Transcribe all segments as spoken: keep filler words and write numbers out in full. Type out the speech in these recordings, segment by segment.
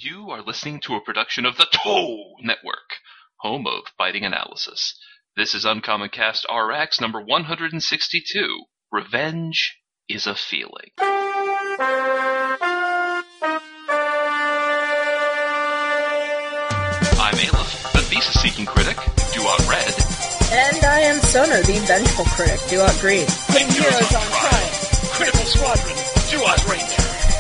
You are listening to a production of the Toe Network, home of biting analysis. This is Uncommon Cast R X number one hundred sixty-two. Revenge is a Feeling. I'm Aleph, the thesis-seeking critic, Duat Red. And I am Sono, the vengeful critic, Duat Green. Putting heroes on trial. Critical Squadron, Duat Ranger.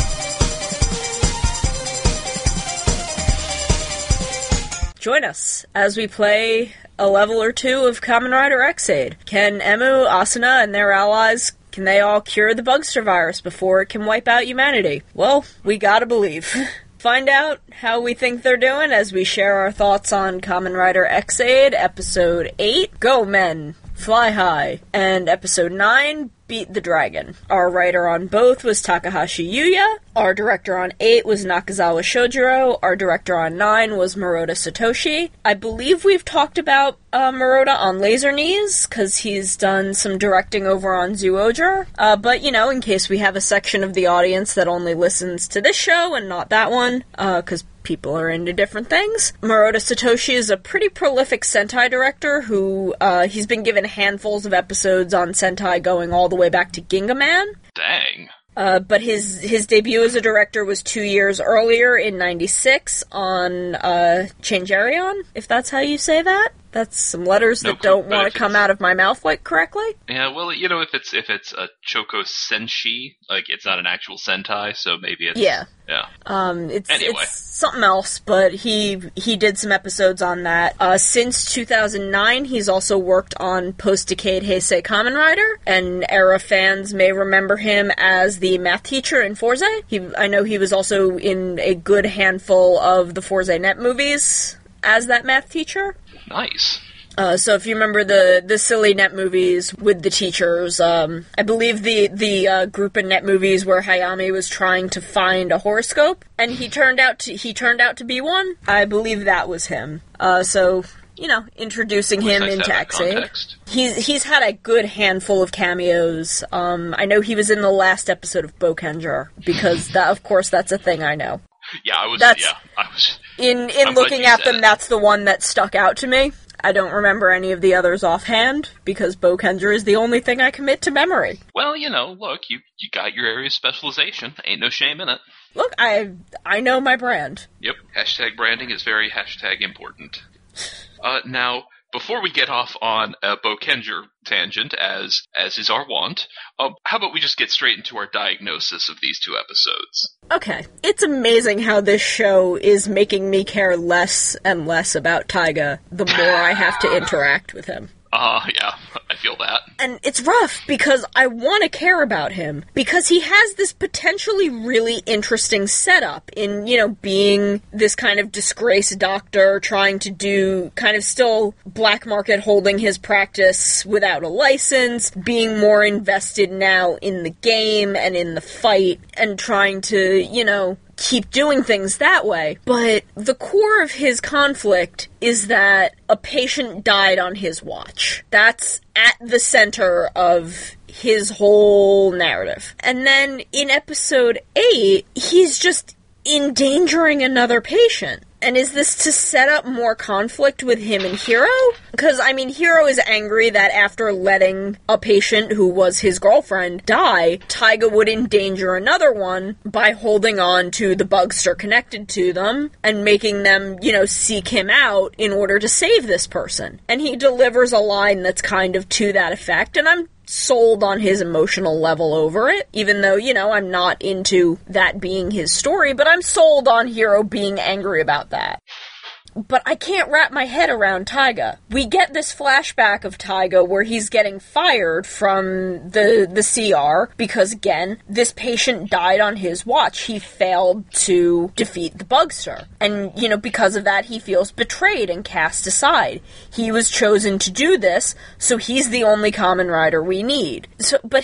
Join us as we play a level or two of Kamen Rider Ex-Aid. Can Emu, Asuna, and their allies, can they all cure the Bugster virus before it can wipe out humanity? Well, we gotta believe. Find out how we think they're doing as we share our thoughts on Kamen Rider Ex-Aid, Episode eight, Go Men, Fly High, and Episode nine, Beat the Dragon. Our writer on both was Takahashi Yuya. Our director on eight was Nakazawa Shojiro. Our director on nine was Maroda Satoshi. I believe we've talked about uh, Maroda on Laser Knees, because he's done some directing over on Zyuohger. Uh, but, you know, in case we have a section of the audience that only listens to this show and not that one, because uh, people are into different things. Maroda Satoshi is a pretty prolific Sentai director who, uh, he's been given handfuls of episodes on Sentai going all the way back to Ginga Man. Dang. Uh, but his his debut as a director was two years earlier in ninety-six on uh, Changerion, if that's how you say that. That's some letters no that don't clue, want to come out of my mouth like correctly. Yeah, well, you know, if it's if it's a Choko Senshi, like it's not an actual Sentai, so maybe it's yeah, yeah. Um, it's anyway. it's something else, but he he did some episodes on that. Uh, since two thousand nine, he's also worked on post-decade Heisei Kamen Rider, and era fans may remember him as the math teacher in Forze. He, I know he was also in a good handful of the Forze Net movies as that math teacher. Nice. Uh, so if you remember the, the silly Net movies with the teachers, um, I believe the, the uh, group in Net movies where Hayami was trying to find a horoscope, and he turned out to, he turned out to be one. I believe that was him. Uh, so, you know, introducing him into Ex-Aid. He's, he's had a good handful of cameos. Um, I know he was in the last episode of Bokenger, because that, of course, that's a thing I know. Yeah, I was, that's, yeah, I was... In, in I'm looking at them, it. that's the one that stuck out to me. I don't remember any of the others offhand, because Bokenger is the only thing I commit to memory. Well, you know, look, you you got your area of specialization. Ain't no shame in it. Look, I I know my brand. Yep, hashtag branding is very hashtag important. Uh, now, before we get off on a Bokenger tangent, as as is our wont, uh, how about we just get straight into our diagnosis of these two episodes? Okay. It's amazing how this show is making me care less and less about Taiga the more I have to interact with him. Uh, yeah, I feel that. And it's rough, because I want to care about him, because he has this potentially really interesting setup in, you know, being this kind of disgraced doctor, trying to do kind of still black market holding his practice without a license, being more invested now in the game and in the fight, and trying to, you know, keep doing things that way. But the core of his conflict is that a patient died on his watch. That's at the center of his whole narrative. And then in episode eight, he's just endangering another patient. And is this to set up more conflict with him and Hiro? Because, I mean, Hiro is angry that after letting a patient who was his girlfriend die, Taiga would endanger another one by holding on to the Bugster connected to them and making them, you know, seek him out in order to save this person. And he delivers a line that's kind of to that effect, and I'm sold on his emotional level over it, even though, you know, I'm not into that being his story, but I'm sold on Hiro being angry about that. But I can't wrap my head around Taiga. We get this flashback of Taiga where he's getting fired from the the C R because, again, this patient died on his watch. He failed to defeat the Bugster. And, you know, because of that, he feels betrayed and cast aside. He was chosen to do this, so he's the only Kamen Rider we need. So, but his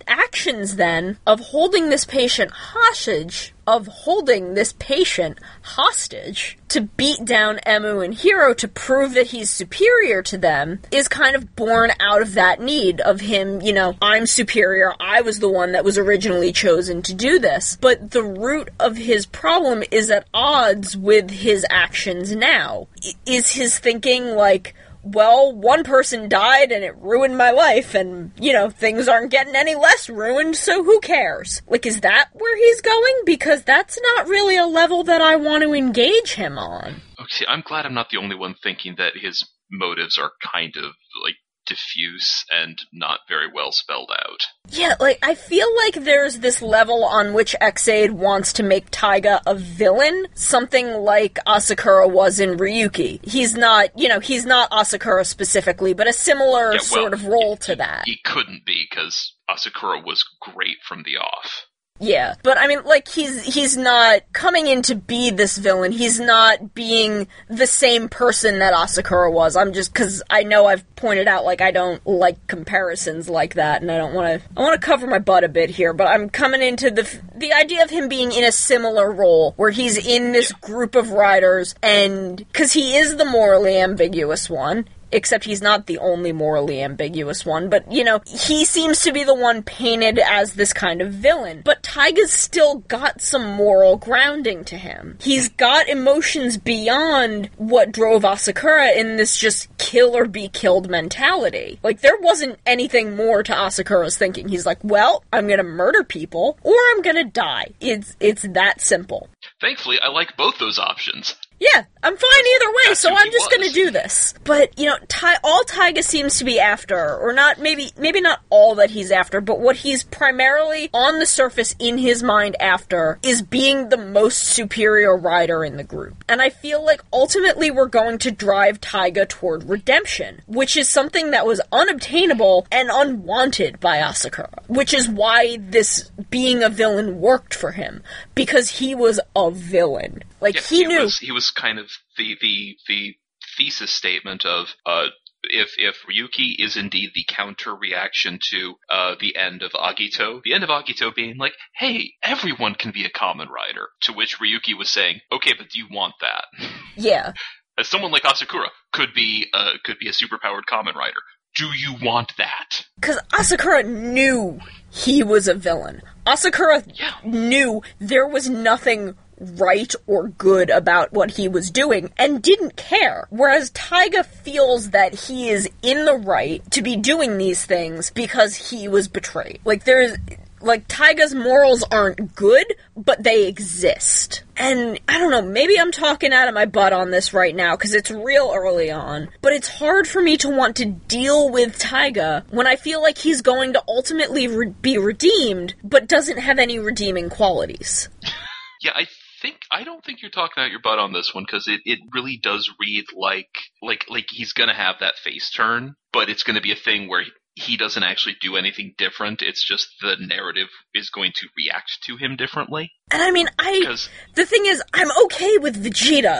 actions then of holding this patient hostage, of holding this patient hostage to beat down Emu and Hiro to prove that he's superior to them is kind of born out of that need of him, you know, I'm superior, I was the one that was originally chosen to do this. But the root of his problem is at odds with his actions now. I- is his thinking like, well, one person died and it ruined my life and, you know, things aren't getting any less ruined, so who cares? Like, is that where he's going? Because that's not really a level that I want to engage him on. Okay, I'm glad I'm not the only one thinking that his motives are kind of, like, diffuse and not very well spelled out. Yeah, like, I feel like there's this level on which Ex-Aid wants to make Taiga a villain, something like Asakura was in Ryuki. He's not, you know, he's not Asakura specifically, but a similar Yeah, well, sort of role he, to that. He couldn't be, because Asakura was great from the off. Yeah, but I mean, like, he's he's not coming in to be this villain. He's not being the same person that Asakura was. I'm just, because I know I've pointed out, like, I don't like comparisons like that, and I don't want to, I want to cover my butt a bit here, but I'm coming into the, the idea of him being in a similar role, where he's in this group of riders, and, because he is the morally ambiguous one, except he's not the only morally ambiguous one, but, you know, he seems to be the one painted as this kind of villain. But Taiga's still got some moral grounding to him. He's got emotions beyond what drove Asakura in this just kill or be killed mentality. Like, there wasn't anything more to Asakura's thinking. He's like, well, I'm gonna murder people, or I'm gonna die. It's, it's that simple. Thankfully, I like both those options. Yeah, I'm fine either way, That's so who I'm he just was. gonna do this. But, you know, Ty- all Taiga seems to be after, or not, maybe maybe not all that he's after, but what he's primarily, on the surface, in his mind after, is being the most superior rider in the group. And I feel like, ultimately, we're going to drive Taiga toward redemption, which is something that was unobtainable and unwanted by Asakura. Which is why this being a villain worked for him, because he was a villain. Like, Yeah, he knew... Was, he was kind of the, the, the thesis statement of, uh, if, if Ryuki is indeed the counter-reaction to, uh, the end of Agito, the end of Agito being like, hey, everyone can be a common rider, to which Ryuki was saying, okay, but do you want that? Yeah. As someone like Asakura could be, uh, could be a superpowered common rider. Do you want that? Because Asakura knew he was a villain. Asakura Yeah. knew there was nothing right or good about what he was doing and didn't care. Whereas Taiga feels that he is in the right to be doing these things because he was betrayed. Like, there's... Like, Taiga's morals aren't good, but they exist. And, I don't know, maybe I'm talking out of my butt on this right now, because it's real early on, but it's hard for me to want to deal with Taiga when I feel like he's going to ultimately re- be redeemed, but doesn't have any redeeming qualities. Yeah, I think I don't think you're talking out your butt on this one, because it, it really does read like like like he's gonna have that face turn, but it's gonna be a thing where he, he doesn't actually do anything different. It's just the narrative is going to react to him differently. And I mean, I Because- the thing is, I'm okay with Vegeta.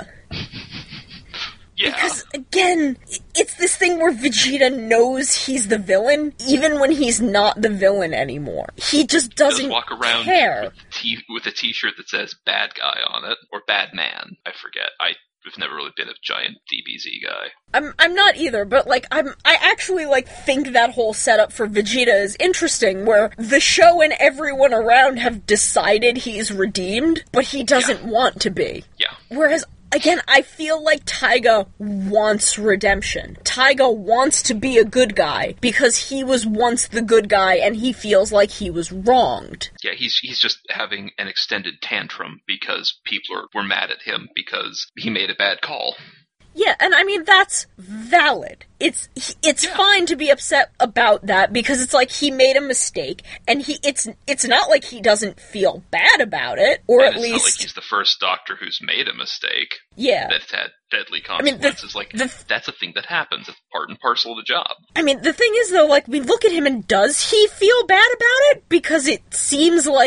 Yeah. Because, again, it's this thing where Vegeta knows he's the villain, even when he's not the villain anymore. He just doesn't Does walk around care. with, t- with a t-shirt that says bad guy on it, or bad man. I forget. I have never really been a giant D B Z guy. I'm I'm not either, but like I'm I actually like think that whole setup for Vegeta is interesting, where the show and everyone around have decided he's redeemed, but he doesn't Yeah. want to be. Yeah. Whereas, again, I feel like Taiga wants redemption. Taiga wants to be a good guy because he was once the good guy and he feels like he was wronged. Yeah, he's he's just having an extended tantrum because people are, were mad at him because he made a bad call. Yeah, and I mean, that's valid. It's it's Yeah. fine to be upset about that because it's like he made a mistake, and he it's it's not like he doesn't feel bad about it, or And at it's least not like he's the first doctor who's made a mistake yeah. that's had deadly I mean, the- consequences. like, the- that's a thing that happens. It's part and parcel of the job. I mean, the thing is though, like we look at him and does he feel bad about it? Because it seems like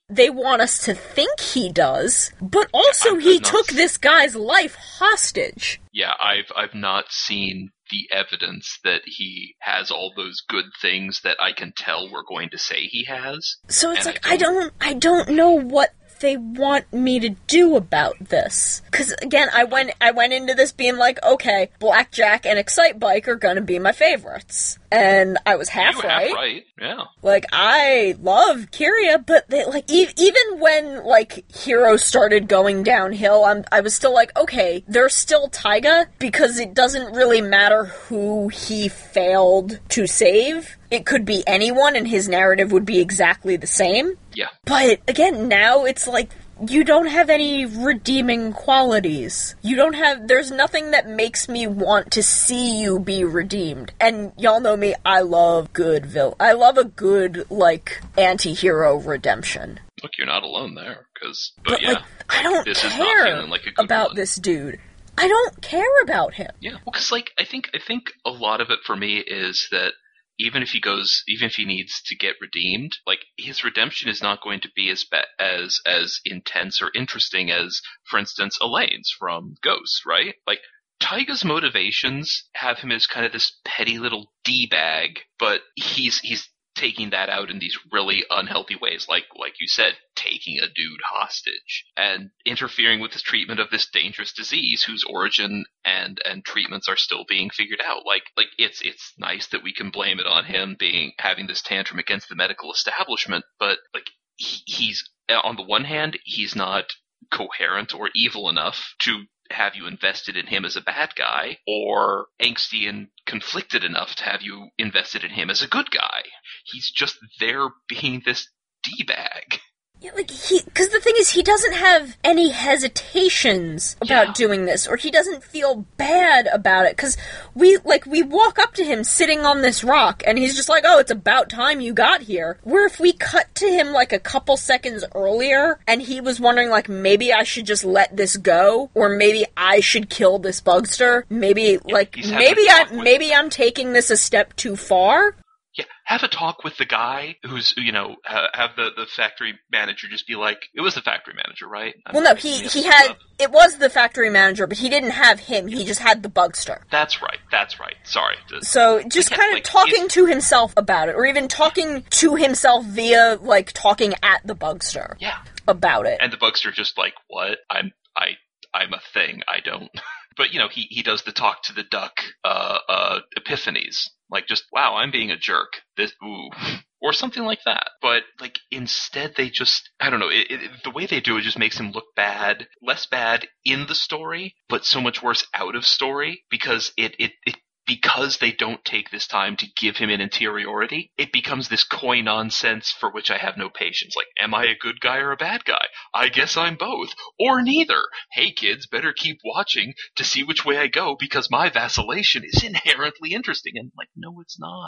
they want us to think he does, but also I've- he I've not took seen- this guy's life hostage. Yeah, I've I've not seen the evidence that he has all those good things that I can tell we're going to say he has. So it's And like, I I don't, I don't know what they want me to do about this. Because again, I went, I went into this being like, okay, Blackjack and Excitebike are gonna be my favorites, and I was half you were right. half right, yeah. Like, I love Kyria, but they, like, e- even when, like, Hero started going downhill, I'm, I was still like, okay, there's still Taiga, because it doesn't really matter who he failed to save. It could be anyone, and his narrative would be exactly the same. Yeah. But, again, now it's like, you don't have any redeeming qualities. You don't have, there's nothing that makes me want to see you be redeemed. And y'all know me, I love good vil- I love a good, like, anti-hero redemption. Look, you're not alone there, because, but, But, yeah. like, I don't this is not care feeling like a good about one. this dude. I don't care about him. Yeah, well, because, like, I think, I think a lot of it for me is that even if he goes, even if he needs to get redeemed, like, his redemption is not going to be as ba- as as intense or interesting as, for instance, Elaine's from Ghost, right? Like, Taiga's motivations have him as kind of this petty little D-bag, but he's he's taking that out in these really unhealthy ways, like like you said, taking a dude hostage and interfering with his treatment of this dangerous disease whose origin and and treatments are still being figured out. Like like it's it's nice that we can blame it on him being having this tantrum against the medical establishment, but like he, he's on the one hand, he's not coherent or evil enough to have you invested in him as a bad guy, or angsty and conflicted enough to have you invested in him as a good guy. He's just there being this D-bag. Yeah, like, he, because the thing is, he doesn't have any hesitations about Yeah. doing this, or he doesn't feel bad about it, because we, like, we walk up to him sitting on this rock, and he's just like, oh, it's about time you got here. Where if we cut to him, like, a couple seconds earlier, and he was wondering, like, maybe I should just let this go, or maybe I should kill this bugster, maybe, like, he's having maybe a talk I, with- maybe I'm taking this a step too far. Yeah, have a talk with the guy who's, you know, ha- have the, the factory manager just be like, it was the factory manager, right? I'm Well, no, not he, making he this had, up. it was the factory manager, but he didn't have him, he just had the bugster. That's right, that's right. Sorry. So, just Like, kind of like, talking it- to himself about it, or even talking to himself via, like, talking at the bugster Yeah. about it. And the bugster just like, what? I'm, I, I'm a thing. I don't. But, you know, he, he does the talk to the duck, uh, uh, epiphanies. Like, just, wow, I'm being a jerk. This, ooh. Or something like that. But, like, instead they just, I don't know, it, it, the way they do it just makes him look bad. Less bad in the story, but so much worse out of story, because it, it, it because they don't take this time to give him an interiority, it becomes this coy nonsense for which I have no patience. Like, am I a good guy or a bad guy? I guess I'm both. Or neither. Hey kids, better keep watching to see which way I go, because my vacillation is inherently interesting. And like, no, it's not.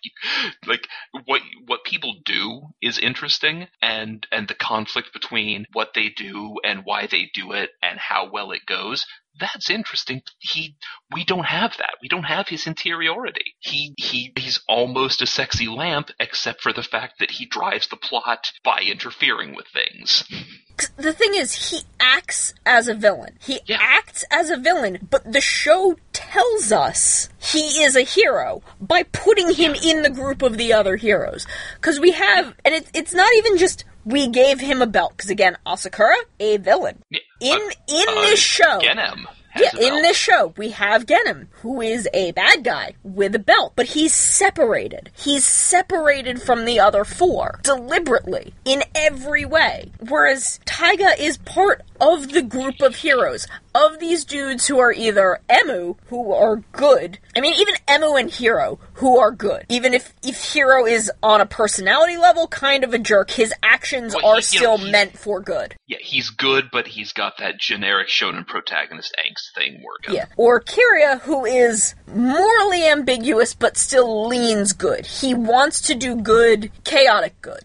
Like, what what people do is interesting, and and the conflict between what they do and why they do it and how well it goes, that's interesting. He, we don't have that. We don't have his interiority. He, he, he's almost a sexy lamp, except for the fact that he drives the plot by interfering with things. The thing is, he acts as a villain. He Yeah. acts as a villain, but the show tells us he is a hero by putting him in the group of the other heroes. Because we have, and it, it's not even just we gave him a belt, because again, Asakura, a villain. Yeah, In uh, in uh, this show, Genem has yeah, a belt. in this show, we have Genem, who is a bad guy with a belt, but he's separated. He's separated from the other four, deliberately, in every way. Whereas Taiga is part of the group of heroes, of these dudes who are either Emu, who are good, I mean, even Emu and Hiro, who are good. Even if, if Hiro is on a personality level kind of a jerk, his actions Well, are he- you still know, he- meant for good. Yeah, he's good, but he's got that generic shonen protagonist angst thing working. Yeah. Or Kyria, who is morally ambiguous but still leans good. He wants to do good, chaotic good.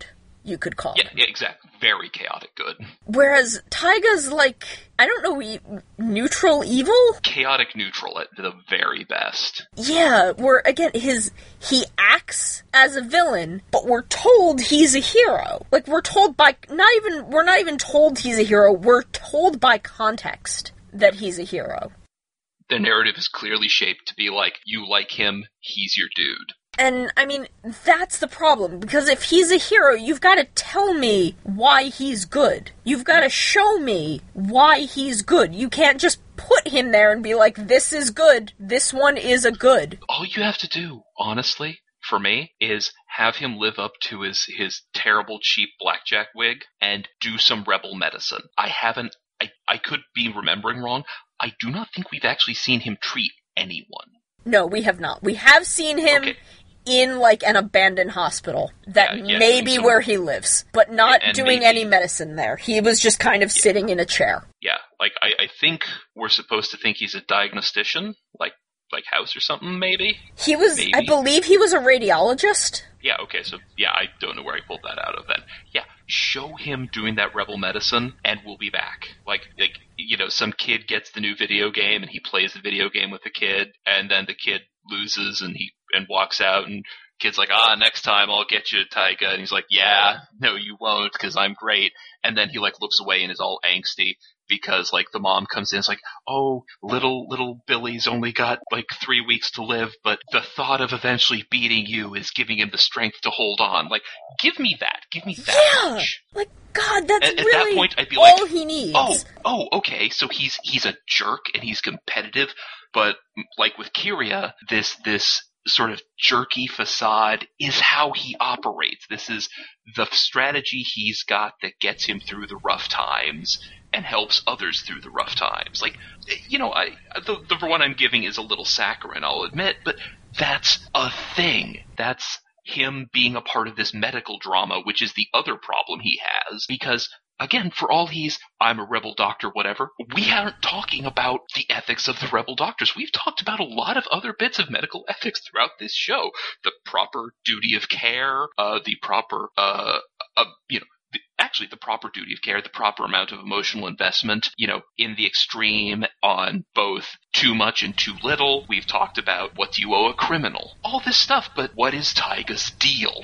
you could call Yeah, him. yeah, exactly. Very chaotic good. Whereas Taiga's like, I don't know, e- neutral evil? Chaotic neutral at the very best. Yeah, where, again, his, he acts as a villain, but we're told he's a hero. Like, we're told by, not even, we're not even told he's a hero, we're told by context that he's a hero. The narrative is clearly shaped to be like, you like him, he's your dude. And, I mean, that's the problem, because if he's a hero, you've got to tell me why he's good. You've got to show me why he's good. You can't just put him there and be like, this is good, this one is a good. All you have to do, honestly, for me, is have him live up to his, his terrible, cheap blackjack wig and do some rebel medicine. I haven't, I, I could be remembering wrong, I do not think we've actually seen him treat anyone. No, we have not. We have seen him... Okay. in, like, an abandoned hospital. That Yeah, yeah, may be some- where he lives, but not Yeah, and doing maybe- any medicine there. He was just kind of sitting in a chair. Yeah, like, I, I think we're supposed to think he's a diagnostician, like, like House or something, maybe? He was, Maybe. I believe he was a radiologist. Yeah, okay, so, yeah, I don't know where I pulled that out of then. Yeah, show him doing that rebel medicine, and we'll be back. Like, like, you know, some kid gets the new video game, and he plays the video game with the kid, and then the kid loses, and he, and walks out, and kid's like, ah, next time I'll get you, Taiga, and he's like, yeah, no, you won't, because I'm great, and then he, like, looks away and is all angsty, because, like, the mom comes in and is like, oh, little, little Billy's only got, like, three weeks to live, but the thought of eventually beating you is giving him the strength to hold on. Like, give me that. Give me that Yeah! much. Like, God, that's At- at really that point, I'd be all like, he needs. Oh, oh, okay, so he's, he's a jerk and he's competitive, but, like, with Kiria, this, this sort of jerky facade is how he operates. This is the strategy he's got that gets him through the rough times and helps others through the rough times. Like, you know, I the, the one I'm giving is a little saccharine, I'll admit, but that's a thing. That's him being a part of this medical drama, which is the other problem he has, because again, for all he's, I'm a rebel doctor, whatever, we aren't talking about the ethics of the rebel doctors. We've talked about a lot of other bits of medical ethics throughout this show. The proper duty of care, uh, the proper, uh, uh you know, the, actually the proper duty of care, the proper amount of emotional investment, you know, in the extreme on both too much and too little. We've talked about what do you owe a criminal. All this stuff, but what is Taiga's deal?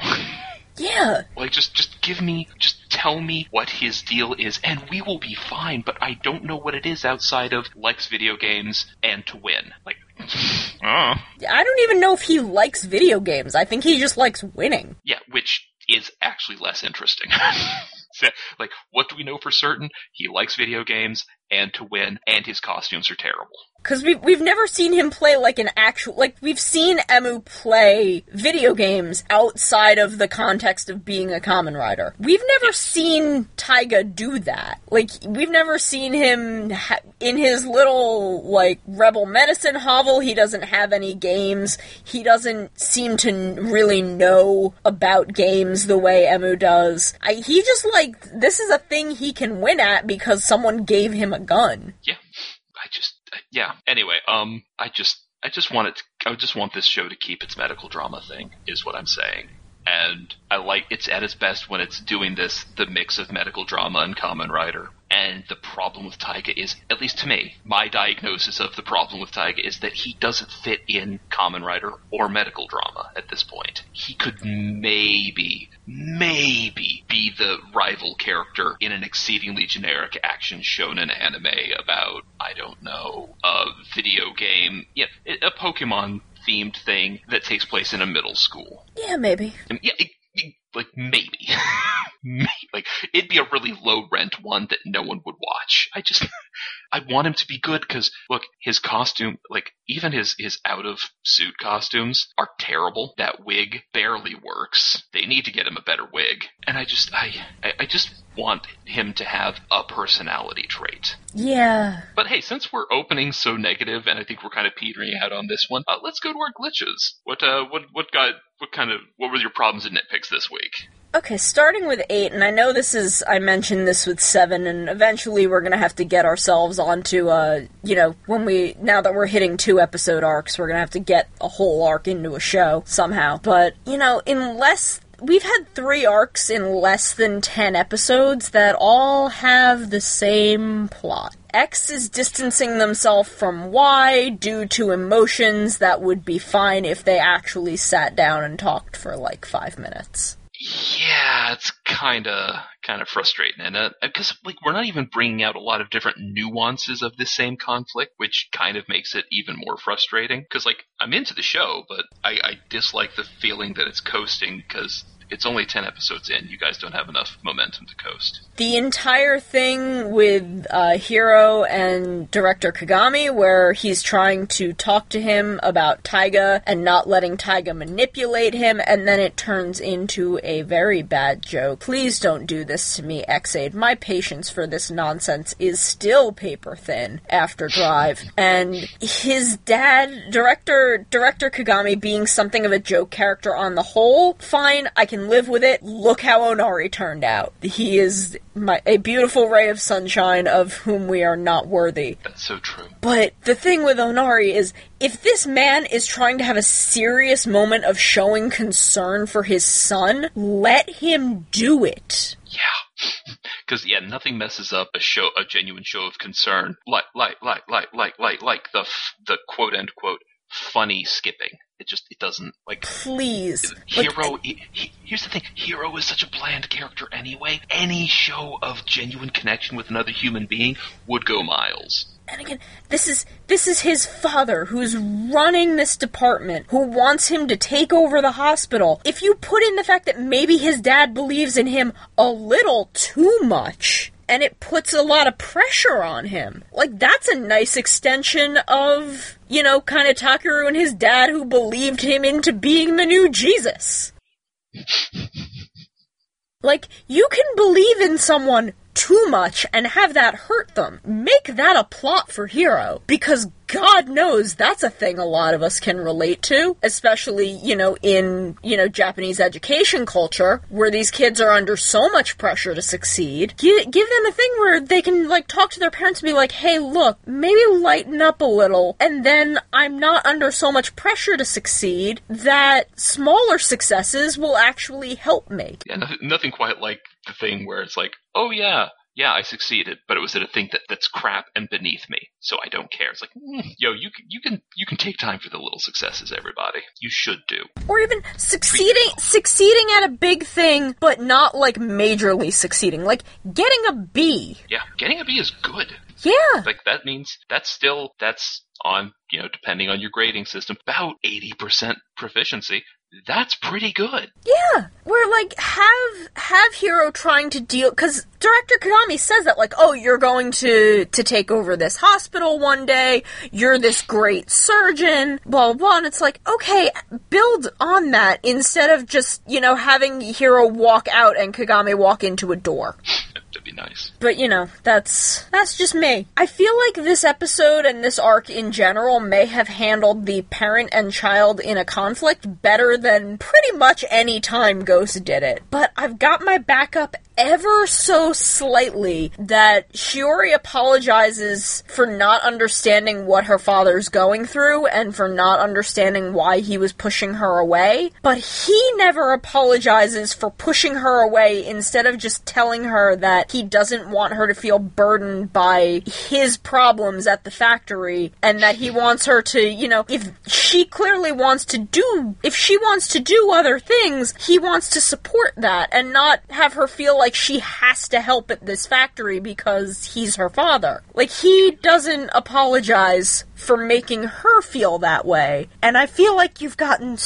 Yeah. Like, just, just give me, just tell me what his deal is, and we will be fine, but I don't know what it is outside of likes video games and to win. Like, oh. I don't even know if he likes video games. I think he just likes winning. Yeah, which is actually less interesting. So, like, what do we know for certain? He likes video games and to win, and his costumes are terrible. Because we, we've never seen him play, like, an actual... Like, we've seen Emu play video games outside of the context of being a Kamen Rider. We've never seen Taiga do that. Like, we've never seen him... Ha- in his little, like, rebel medicine hovel, he doesn't have any games. He doesn't seem to n- really know about games the way Emu does. I, he just, like, this is a thing he can win at because someone gave him a gun. Yeah, I just... Yeah. Anyway, um, I just, I just want it. To, I just want this show to keep its medical drama thing, is what I'm saying. And I like it's at its best when it's doing this, the mix of medical drama and Kamen Rider. And the problem with Taiga is, at least to me, my diagnosis of the problem with Taiga is that he doesn't fit in Kamen Rider or medical drama at this point. He could maybe, maybe be the rival character in an exceedingly generic action shonen anime about, I don't know, a video game, yeah, a Pokemon themed thing that takes place in a middle school. Yeah, maybe. I mean, yeah, it, it, like maybe. maybe. Like, it'd be a really low rent one that no one would watch. I just, I want him to be good because, look, his costume, like, even his, his out of suit costumes are terrible. That wig barely works. They need to get him a better wig. And I just, I, I, I just want him to have a personality trait. Yeah. But hey, since we're opening so negative, and I think we're kind of petering out on this one, uh, let's go to our glitches. What, uh, what, what got, what kind of, what were your problems and nitpicks this week? Okay, starting with eight, and I know this is, I mentioned this with seven, and eventually we're gonna have to get ourselves onto, uh, you know, when we, now that we're hitting two episode arcs, we're gonna have to get a whole arc into a show somehow. But, you know, unless we've had three arcs in less than ten episodes that all have the same plot. X is distancing themselves from Y due to emotions that would be fine if they actually sat down and talked for like five minutes. Yeah, it's kind of kind of frustrating, and uh, because like we're not even bringing out a lot of different nuances of this same conflict, which kind of makes it even more frustrating. Because like I'm into the show, but I, I dislike the feeling that it's coasting because it's only ten episodes in. You guys don't have enough momentum to coast. The entire thing with uh, Hiro and Director Kagami, where he's trying to talk to him about Taiga and not letting Taiga manipulate him, and then it turns into a very bad joke. Please don't do this to me, X-Aid. My patience for this nonsense is still paper thin after Drive. And his dad, Director Director Kagami, being something of a joke character on the whole, fine, I can live with it. Look how Onari turned out. He is my, a beautiful ray of sunshine of whom we are not worthy. That's so true. But the thing with Onari is, if this man is trying to have a serious moment of showing concern for his son, let him do it. Yeah. Because, yeah, nothing messes up a show, a genuine show of concern, like, like, like, like, like, like, like the, the quote-unquote funny skipping. It just, it doesn't, like... Please. Hiro, like, he, he, here's the thing, Hiro is such a bland character anyway. Any show of genuine connection with another human being would go miles. And again, this is this is his father who's running this department, who wants him to take over the hospital. If you put in the fact that maybe his dad believes in him a little too much, and it puts a lot of pressure on him, like, that's a nice extension of, you know, kind of Takeru and his dad who believed him into being the new Jesus. Like, you can believe in someone too much and have that hurt them. Make that a plot for Hiro, because God knows that's a thing a lot of us can relate to, especially, you know, in, you know, Japanese education culture, where these kids are under so much pressure to succeed. Give, give them a thing where they can, like, talk to their parents and be like, hey, look, maybe lighten up a little, and then I'm not under so much pressure to succeed that smaller successes will actually help me. Yeah, nothing, nothing quite like the thing where it's like, oh yeah, yeah, I succeeded, but it was at a thing that, that's crap and beneath me, so I don't care. It's like, mm, yo, you can, you can you can take time for the little successes, everybody. You should do. Or even succeeding succeeding at a big thing, but not, like, majorly succeeding. Like, getting a B. Yeah, getting a B is good. Yeah. Like, that means that's still, that's on, you know, depending on your grading system, about eighty percent proficiency. That's pretty good. Yeah, where, like, have have Hiro trying to deal, because Director Kagami says that, like, oh, you're going to, to take over this hospital one day, you're this great surgeon, blah, blah, blah, and it's like, okay, build on that instead of just, you know, having Hiro walk out and Kagami walk into a door. That'd be nice. But, you know, that's that's just me. I feel like this episode and this arc in general may have handled the parent and child in a conflict better than pretty much any time Ghost did it. But I've got my backup ever so slightly that Shiori apologizes for not understanding what her father's going through and for not understanding why he was pushing her away. But he never apologizes for pushing her away instead of just telling her that he doesn't want her to feel burdened by his problems at the factory and that he wants her to, you know, if she clearly wants to do, if she wants to do other things, he wants to support that and not have her feel like she has to help at this factory because he's her father. Like, he doesn't apologize for making her feel that way. And I feel like you've gotten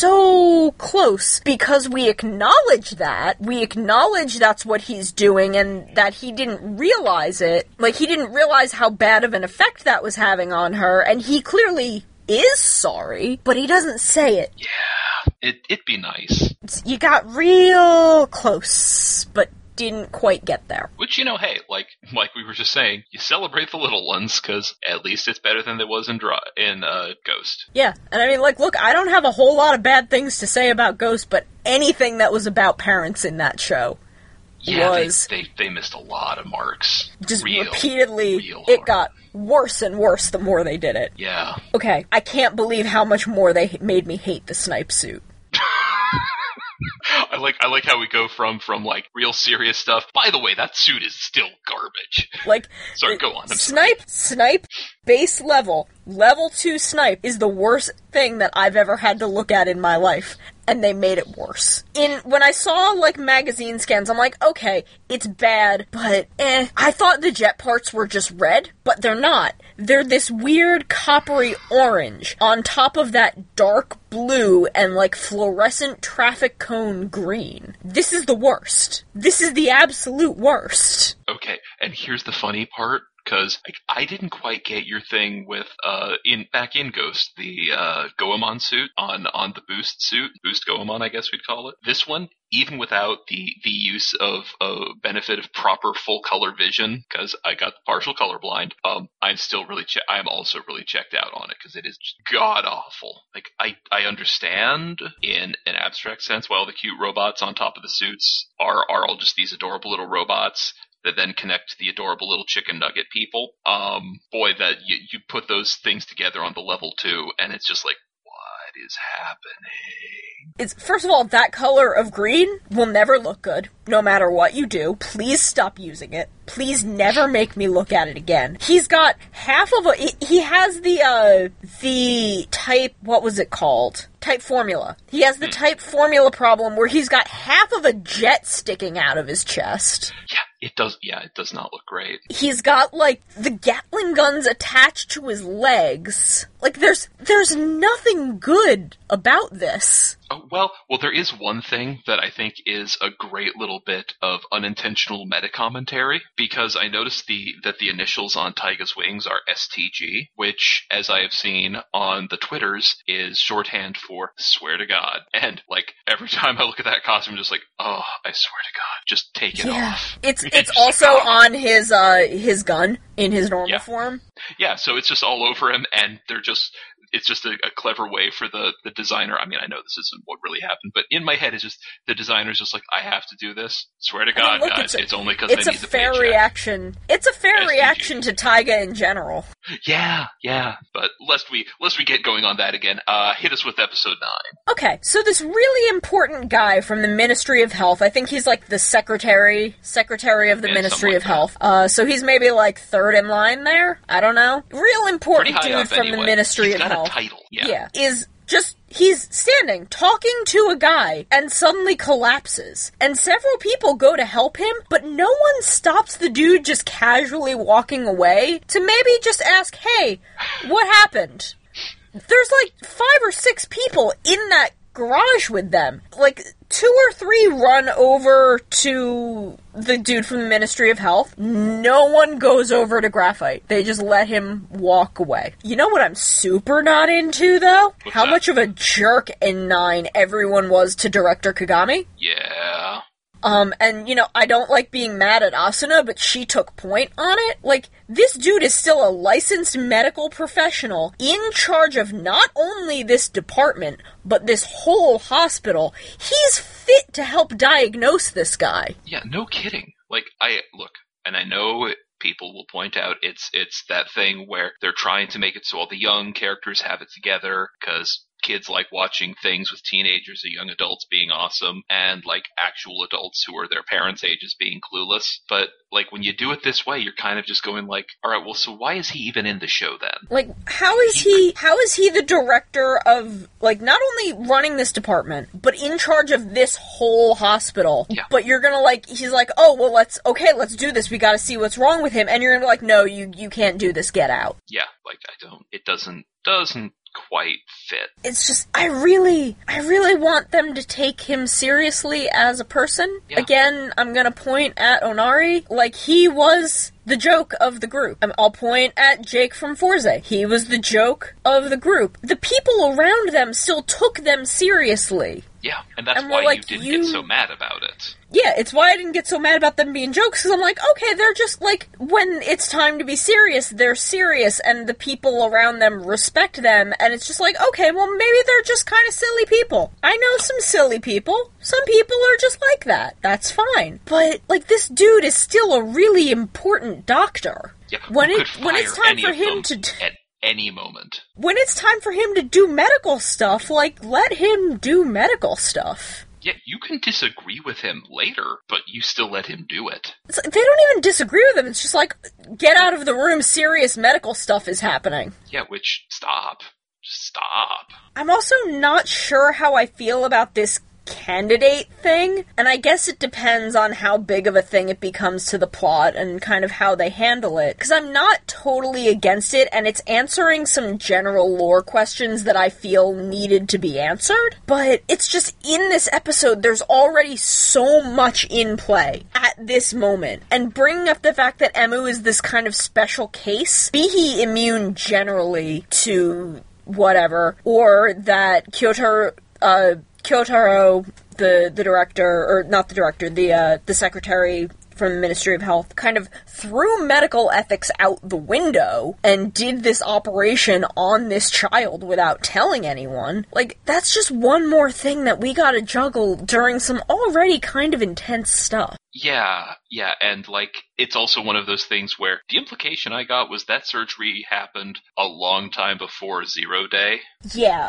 so close because we acknowledge that. We acknowledge that's what he's doing and that he didn't realize it. Like, he didn't realize how bad of an effect that was having on her, and he clearly is sorry, but he doesn't say it. Yeah, it, it'd be nice. You got real close, but didn't quite get there. Which, you know, hey, like like we were just saying, you celebrate the little ones, because at least it's better than it was in Dra- in uh, Ghost. Yeah, and I mean, like, look, I don't have a whole lot of bad things to say about Ghost, but anything that was about parents in that show yeah, was... They, they, they missed a lot of marks. Just real, repeatedly, real it got worse and worse the more they did it. Yeah. Okay, I can't believe how much more they made me hate the Snipe suit. I like I like how we go from from like real serious stuff. By the way, that suit is still garbage. Like, sorry, go on. I'm Snipe, sorry. Snipe, base level, level two Snipe is the worst thing that I've ever had to look at in my life. And they made it worse. In when I saw, like, magazine scans, I'm like, okay, it's bad, but eh. I thought the jet parts were just red, but they're not. They're this weird coppery orange on top of that dark blue and, like, fluorescent traffic cone green. This is the worst. This is the absolute worst. Okay, and here's the funny part. Because like, I didn't quite get your thing with uh in back in Ghost the uh Goemon suit on on the Boost suit Boost Goemon I guess we'd call it. This one, even without the the use of a benefit of proper full color vision, because I got partial colorblind, um I'm still really che- I am also really checked out on it because it is god awful. Like I I understand in an abstract sense why all the cute robots on top of the suits are are all just these adorable little robots that then connect to the adorable little chicken nugget people. Um, boy, that you, you put those things together on the level two, and it's just like, what is happening? It's, first of all, that color of green will never look good, no matter what you do. Please stop using it. Please never make me look at it again. He's got half of a... He, he has the, uh, the type... What was it called? Type formula. He has the type formula problem where he's got half of a jet sticking out of his chest. Yeah. It does, yeah, it does not look great. He's got, like, the Gatling guns attached to his legs. Like, there's, there's nothing good about this. Oh, well, well, there is one thing that I think is a great little bit of unintentional meta-commentary, because I noticed the, that the initials on Taiga's wings are S T G, which, as I have seen on the Twitters, is shorthand for swear to God. And, like, every time I look at that costume, I'm just like, oh, I swear to God, just take it yeah. off. It's, it's also on his, uh, his gun, in his normal yeah. form. Yeah, so it's just all over him, and they're just... It's just a, a clever way for the, the designer. I mean, I know this isn't what really happened, but in my head, it's just the designer's just like, I have to do this. Swear to God, I mean, look, guys, it's, a, it's only because I need the paycheck. It's a fair reaction. It's a fair S T G. Reaction to Taiga in general. Yeah, yeah. But lest we lest we get going on that again, uh, hit us with episode nine. Okay, so this really important guy from the Ministry of Health, I think he's like the secretary, secretary of the yeah, Ministry of like Health. Uh, so he's maybe like third in line there. I don't know. Real important dude from anyway. the Ministry he's of got Health. A title. Yeah. yeah. Is just, he's standing, talking to a guy, and suddenly collapses. And several people go to help him, but no one stops the dude just casually walking away to maybe just ask, hey, what happened? There's like five or six people in that garage with them. Like, two or three run over to the dude from the Ministry of Health. No one goes over to Graphite. They just let him walk away. You know what I'm super not into, though? What's How that? much of a jerk in nine everyone was to Director Kagami. Yeah. Um, and, you know, I don't like being mad at Asuna, but she took point on it. Like, this dude is still a licensed medical professional in charge of not only this department, but this whole hospital. He's fit to help diagnose this guy. Yeah, no kidding. Like, I, look, and I know people will point out it's, it's that thing where they're trying to make it so all the young characters have it together, because kids like watching things with teenagers or young adults being awesome, and like actual adults who are their parents' ages being clueless. But like when you do it this way, you're kind of just going like, all right, well, so why is he even in the show then? Like, how is he, how is he the director of, like, not only running this department, but in charge of this whole hospital? Yeah. But you're gonna like, he's like, oh, well, let's, okay, let's do this. We gotta see what's wrong with him. And you're gonna be like, no, you, you can't do this. Get out. Yeah, like I don't, it doesn't, doesn't quite fit. It's just, I really, I really want them to take him seriously as a person. Yeah. Again, I'm gonna point at Onari. Like, he was the joke of the group. Um, I'll point at Jake from Forza. He was the joke of the group. The people around them still took them seriously. Yeah, and that's and why like, you didn't you... get so mad about it. Yeah, it's why I didn't get so mad about them being jokes, because I'm like, okay, they're just, like, when it's time to be serious, they're serious, and the people around them respect them, and it's just like, okay, well, maybe they're just kind of silly people. I know some silly people. Some people are just like that. That's fine. But, like, this dude is still a really important doctor. Yeah, when it, when it's time for him to... At any moment. When it's time for him to do medical stuff, like, let him do medical stuff. Yeah, you can disagree with him later, but you still let him do it. It's like, they don't even disagree with him. It's just like, get out of the room, serious medical stuff is happening. Yeah, which, stop. Just stop. I'm also not sure how I feel about this candidate thing, and I guess it depends on how big of a thing it becomes to the plot and kind of how they handle it, because I'm not totally against it, and it's answering some general lore questions that I feel needed to be answered, but it's just, in this episode, there's already so much in play at this moment, and bringing up the fact that Emu is this kind of special case, be he immune generally to whatever, or that Kyotaro, uh, Kyotaro, the the director, or not the director, the uh, the secretary from the Ministry of Health, kind of threw medical ethics out the window and did this operation on this child without telling anyone. Like, that's just one more thing that we gotta juggle during some already kind of intense stuff. Yeah, yeah, and, like, it's also one of those things where the implication I got was that surgery happened a long time before Zero Day. Yeah.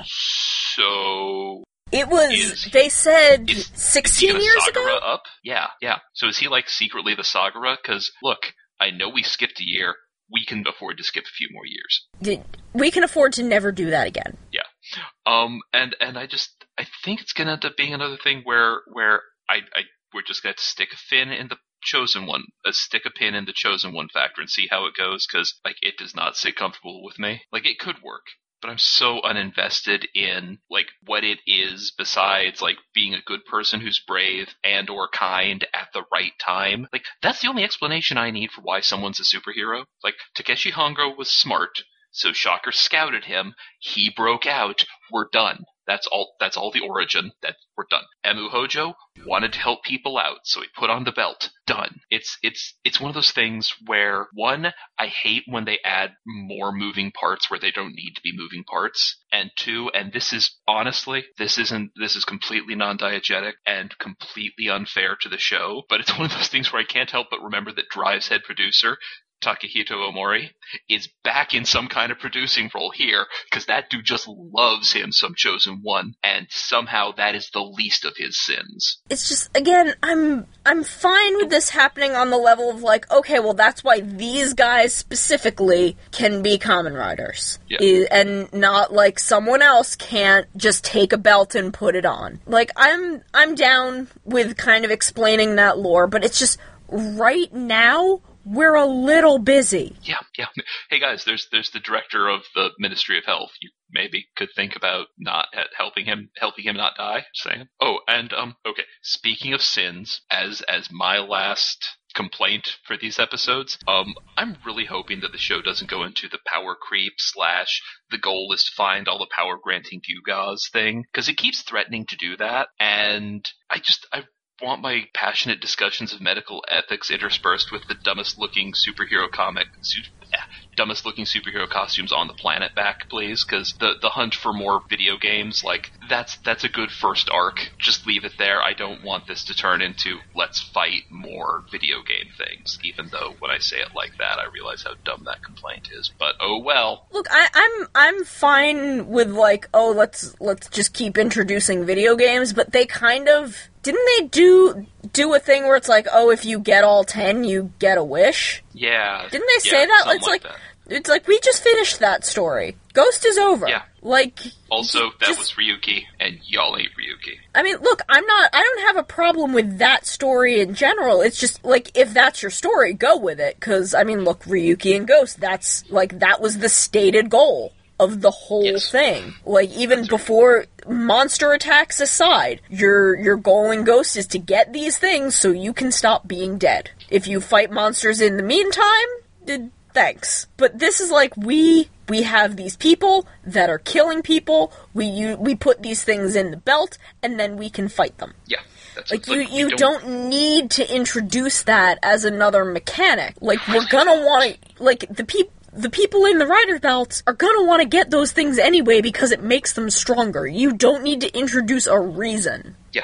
So... It was, is, they said, is, sixteen is years Sagara ago? Up? Yeah, yeah. So is he, like, secretly the Sagara? Because, look, I know we skipped a year. We can afford to skip a few more years. Did, we can afford to never do that again. Yeah. Um, and, and I just, I think it's gonna end up being another thing where, where I, I, we're just gonna have to stick a fin in the Chosen One, uh, stick a pin in the Chosen One factor and see how it goes, because, like, it does not sit comfortable with me. Like, it could work. But I'm so uninvested in, like, what it is besides, like, being a good person who's brave and or kind at the right time. Like, that's the only explanation I need for why someone's a superhero. Like, Takeshi Hongo was smart, so Shocker scouted him, he broke out, we're done. That's all, that's all the origin, that we're done. Emu Hojo wanted to help people out, so he put on the belt. Done. It's, it's, it's one of those things where, one, I hate when they add more moving parts where they don't need to be moving parts, and two, and this is, honestly, this isn't, this is completely non-diegetic and completely unfair to the show, but it's one of those things where I can't help but remember that Drive's head producer, Takehito Omori, is back in some kind of producing role here, because that dude just loves him some Chosen One, and somehow that is the least of his sins. It's just, again, I'm I'm fine with this happening on the level of, like, okay, well, that's why these guys specifically can be Kamen Riders. Yeah. I- and not, like, someone else can't just take a belt and put it on. Like, I'm I'm down with kind of explaining that lore, but it's just, right now, we're a little busy. Yeah, yeah. Hey guys, there's there's the director of the Ministry of Health. You maybe could think about not helping him helping him not die. Just saying. Oh, and um, okay. Speaking of sins, as as my last complaint for these episodes, um, I'm really hoping that the show doesn't go into the power creep slash the goal is to find all the power granting Gyugaz thing, because it keeps threatening to do that, and I just I. want my passionate discussions of medical ethics interspersed with the dumbest looking superhero comic, su- eh, dumbest looking superhero costumes on the planet back, please, because the, the hunt for more video games, like, that's that's a good first arc. Just leave it there. I don't want this to turn into let's fight more video game things, even though when I say it like that, I realize how dumb that complaint is, but oh well. Look, I, I'm I'm fine with, like, oh, let's let's just keep introducing video games, but they kind of... Didn't they do do a thing where it's like, oh, if you get all ten, you get a wish? Yeah. Didn't they yeah, say that? It's It's like, like, that. it's like, we just finished that story. Ghost is over. Yeah. Like, Also, that just, was Ryuki, and y'all ain't Ryuki. I mean, look, I'm not, I don't have a problem with that story in general. It's just, like, if that's your story, go with it. Because, I mean, look, Ryuki and Ghost, that's, like, that was the stated goal of the whole yes. thing. Like, even That's before right. monster attacks aside, your your goal in Ghost is to get these things so you can stop being dead. If you fight monsters in the meantime, d- thanks. But this is like, we we have these people that are killing people, we you, we put these things in the belt, and then we can fight them. Yeah. That's like, like, you, you don't... don't need to introduce that as another mechanic. Like, we're gonna want to, like, the people The people in the Rider Belts are gonna want to get those things anyway because it makes them stronger. You don't need to introduce a reason. Yeah,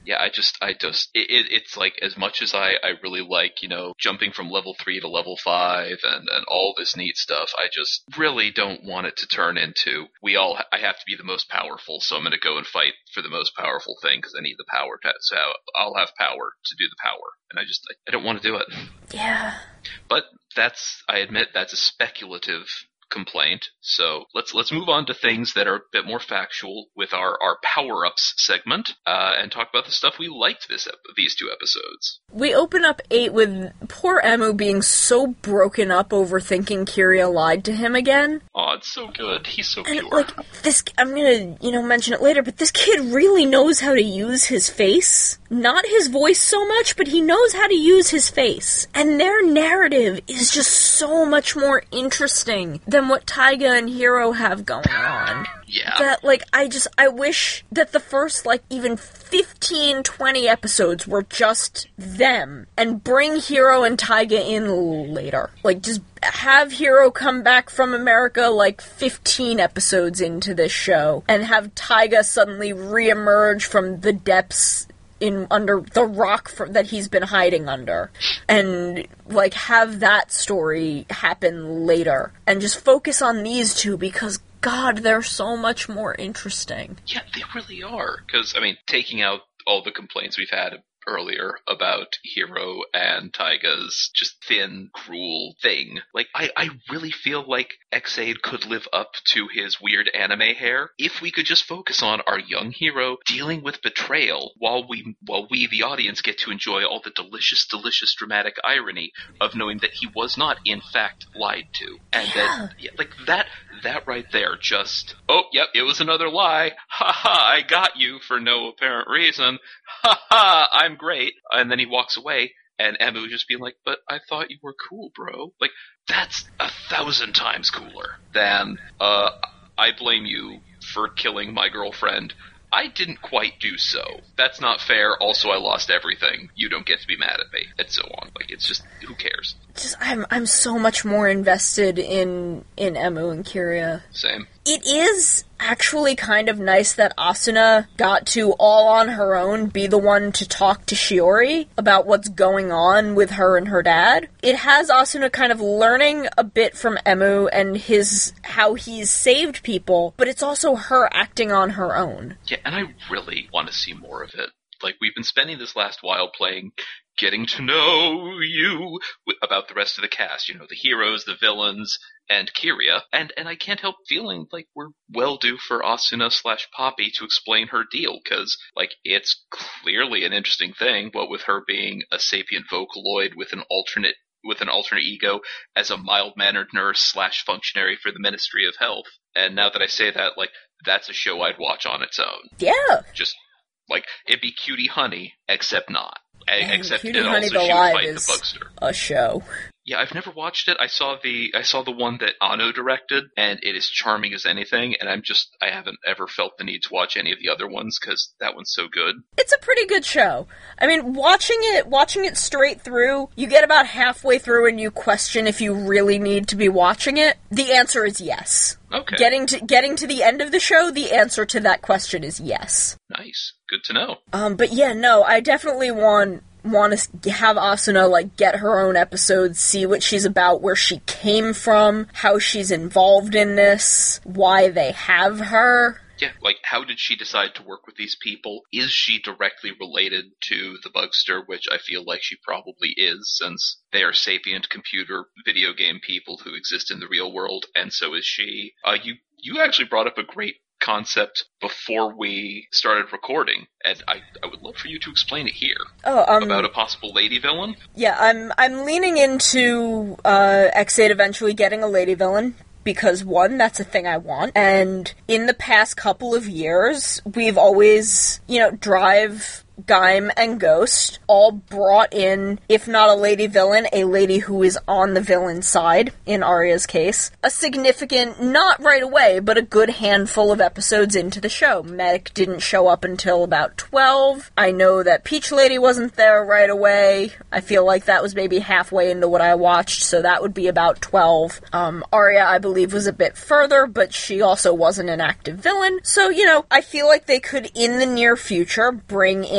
Yeah, I just, I just, it, it, it's like, as much as I, I really like, you know, jumping from level three to level five and, and all this neat stuff, I just really don't want it to turn into, we all, I have to be the most powerful, so I'm going to go and fight for the most powerful thing because I need the power to, so I'll have power to do the power. And I just, I, I don't want to do it. Yeah. But that's, I admit, that's a speculative complaint. So let's let's move on to things that are a bit more factual with our, our power-ups segment, uh, and talk about the stuff we liked this ep- these two episodes. We open up eight with poor Emu being so broken up over thinking Kiria lied to him again. Oh, it's so good. He's so And, pure. like, this, I'm gonna, you know, mention it later, but this kid really knows how to use his face. Not his voice so much, but he knows how to use his face. And their narrative is just so much more interesting than what Taiga and Hiro have going on. Yeah. That, like, I just, I wish that the first, like, even fifteen, twenty episodes were just them, and bring Hiro and Taiga in later. Like, just have Hiro come back from America, like, fifteen episodes into this show, and have Taiga suddenly reemerge from the depths in under the rock for, that he's been hiding under, and like have that story happen later, and just focus on these two because God, they're so much more interesting. Yeah, they really are. Because I mean, taking out all the complaints we've had earlier about Hiro and Taiga's just thin, cruel thing. Like, I, I really feel like Ex-Aid could live up to his weird anime hair if we could just focus on our young hero dealing with betrayal while we, while we, the audience, get to enjoy all the delicious, delicious dramatic irony of knowing that he was not, in fact, lied to. And yeah. that, yeah, like, that, that right there just, oh, yep, it was another lie. Ha ha, I got you for no apparent reason. Ha ha, I'm great. And then he walks away, and Emu just being like, but I thought you were cool, bro. Like, that's a thousand times cooler than, uh, I blame you for killing my girlfriend. I didn't quite do so. That's not fair. Also, I lost everything. You don't get to be mad at me, and so on. Like, it's just, who cares? Just, I'm I'm so much more invested in in Emu and Kiria. Same. It is actually kind of nice that Asuna got to, all on her own, be the one to talk to Shiori about what's going on with her and her dad. It has Asuna kind of learning a bit from Emu and his how he's saved people, but it's also her acting on her own. Yeah, and I really want to see more of it. Like, we've been spending this last while playing getting to know you about the rest of the cast, you know, the heroes, the villains, and Kiria, and, and I can't help feeling like we're well due for Asuna slash Poppy to explain her deal, because, like, it's clearly an interesting thing, what with her being a sapient Vocaloid with an alternate with an alternate ego as a mild-mannered nurse slash functionary for the Ministry of Health. And now that I say that, like, that's a show I'd watch on its own. Yeah. Just, like, it'd be Cutie Honey, except not. And except Cutie it Honey also the she would Live fight is the Bugster. a show. Yeah, I've never watched it. I saw the I saw the one that Ano directed, and it is charming as anything, and I'm just, I haven't ever felt the need to watch any of the other ones, because that one's so good. It's a pretty good show. I mean, watching it, watching it straight through, you get about halfway through and you question if you really need to be watching it. The answer is yes. Okay. Getting to getting to the end of the show, the answer to that question is yes. Nice. Good to know. Um, but yeah, no, I definitely want want to have Asuna, like, get her own episodes, see what she's about, where she came from, how she's involved in this, why they have her. Yeah, like, how did she decide to work with these people? Is she directly related to the Bugster, which I feel like she probably is, since they are sapient computer video game people who exist in the real world, and so is she. Uh, you, you actually brought up a great concept before we started recording, and I, I would love for you to explain it here. Oh, um, about a possible lady villain? Yeah, I'm I'm leaning into uh, Ex-Aid eventually getting a lady villain, because one, that's a thing I want, and in the past couple of years, we've always, you know, Drive, Gaim, and Ghost all brought in, if not a lady villain, a lady who is on the villain side, in Arya's case. A significant, not right away, but a good handful of episodes into the show. Medic didn't show up until about twelve. I know that Peach Lady wasn't there right away. I feel like that was maybe halfway into what I watched, so that would be about twelve. Um, Arya, I believe, was a bit further, but she also wasn't an active villain. So, you know, I feel like they could, in the near future, bring in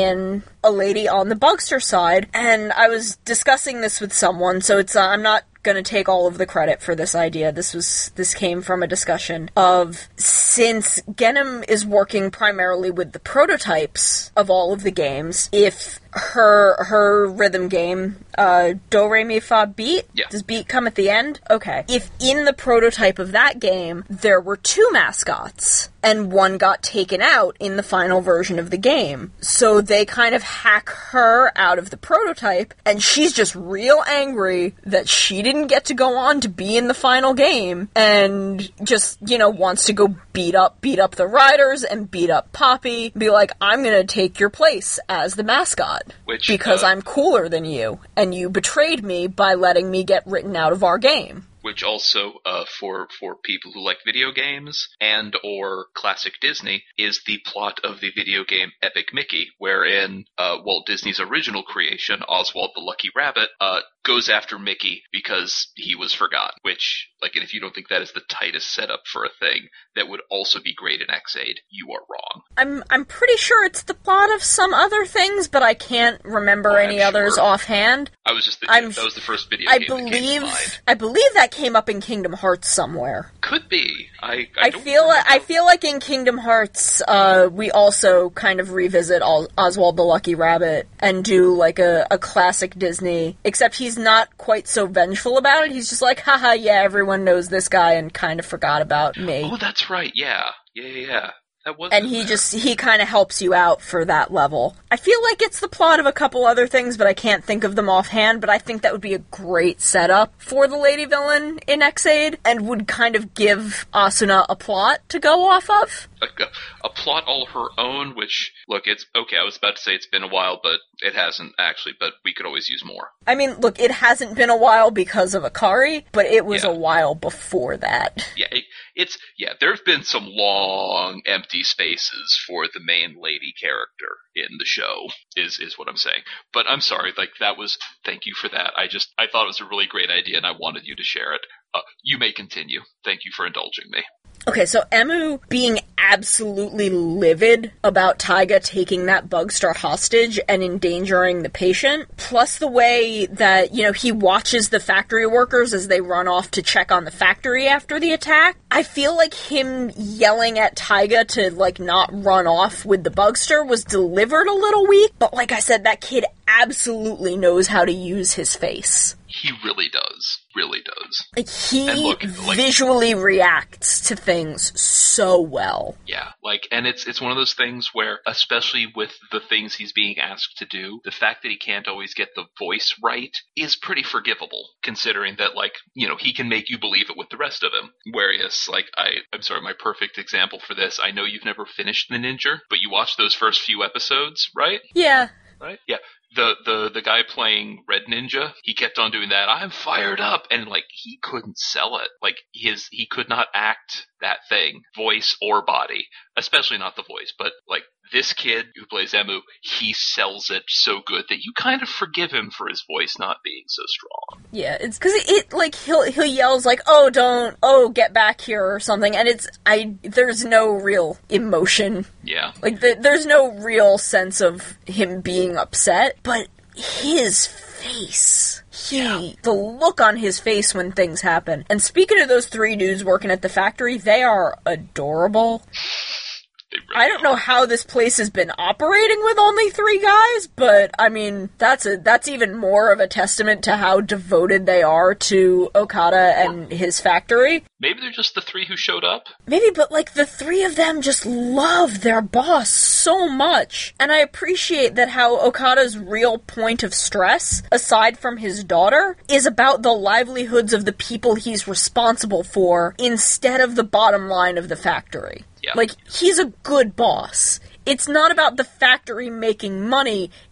in a lady on the Bugster side, and I was discussing this with someone, so it's uh, I'm not gonna take all of the credit for this idea. This was this came from a discussion of, since Genom is working primarily with the prototypes of all of the games, if her her rhythm game, uh, Do Re Mi Fa Beat, yeah. does Beat come at the end? Okay. If in the prototype of that game there were two mascots, and one got taken out in the final version of the game, so they kind of hack her out of the prototype, and she's just real angry that she didn't get to go on to be in the final game, and just, you know, wants to go beat up, beat up the riders, and beat up Poppy, be like, I'm gonna take your place as the mascot. Which, because uh, I'm cooler than you, and you betrayed me by letting me get written out of our game. Which also, uh, for for people who like video games and or classic Disney, is the plot of the video game Epic Mickey, wherein uh, Walt Disney's original creation, Oswald the Lucky Rabbit, uh, goes after Mickey because he was forgotten. Which, like, and if you don't think that is the tightest setup for a thing that would also be great in Xaid, you are wrong. I'm I'm pretty sure it's the plot of some other things, but I can't remember Oh, any I'm others sure. offhand. I was just I'm thinking that was the first video I game that came to believe mind. I believe that came up in Kingdom Hearts somewhere. Could be. I I, I don't feel remember. I feel like in Kingdom Hearts, uh, we also kind of revisit Os- Oswald the Lucky Rabbit and do like a, a classic Disney, except he's not quite so vengeful about it. He's just like, haha, yeah, everyone knows this guy and kind of forgot about me. Oh, that's right. Yeah, yeah, yeah. yeah. That was. And he just, he kind of helps you out for that level. I feel like it's the plot of a couple other things, but I can't think of them offhand, but I think that would be a great setup for the lady villain in Xaid, and would kind of give Asuna a plot to go off of. Like a, a plot all her own, which, look, it's, okay, I was about to say it's been a while, but it hasn't actually, but we could always use more. I mean, look, it hasn't been a while because of Akari, but it was Yeah. a while before that. Yeah, it, it's, yeah, there have been some long, empty spaces for the main lady character in the show, is, is what I'm saying. But I'm sorry, like, that was, thank you for that. I just, I thought it was a really great idea and I wanted you to share it. Uh, you may continue. Thank you for indulging me. Okay, so Emu being absolutely livid about Taiga taking that Bugstar hostage and endangering the patient, plus the way that, you know, he watches the factory workers as they run off to check on the factory after the attack, I feel like him yelling at Taiga to, like, not run off with the Bugstar was delivered a little weak, but like I said, that kid absolutely knows how to use his face. He really does. Really does. Like, he And look, like- visually reacts to things so well. Yeah, like, and it's it's one of those things where, especially with the things he's being asked to do, the fact that he can't always get the voice right is pretty forgivable, considering that, like, you know, he can make you believe it with the rest of him. Whereas, like, I, I'm sorry, my perfect example for this, I know you've never finished The Ninja, but you watched those first few episodes, right? Yeah. Right? Yeah. The, the the guy playing Red Ninja, he kept on doing that. I'm fired up, and like he couldn't sell it. Like his he could not act that thing, voice or body, especially not the voice. But like this kid who plays Emu, he sells it so good that you kind of forgive him for his voice not being so strong. Yeah, it's because it, it like he'll he yells like, "Oh, don't, oh, get back here" or something, and it's I there's no real emotion. Yeah, Like the, there's no real sense of him being upset, but his face. He, Yeah. the look on his face when things happen. And speaking of those three dudes working at the factory, they are adorable. they really I don't know how this place has been operating with only three guys, but I mean, that's a that's even more of a testament to how devoted they are to Okada and his factory. Maybe they're just the three who showed up. Maybe, but like the three of them just love their boss so much. And I appreciate that how Okada's real point of stress, aside from his daughter, is about the livelihoods of the people he's responsible for instead of the bottom line of the factory. Yeah. Like, he's a good boss. It's not about the factory making money,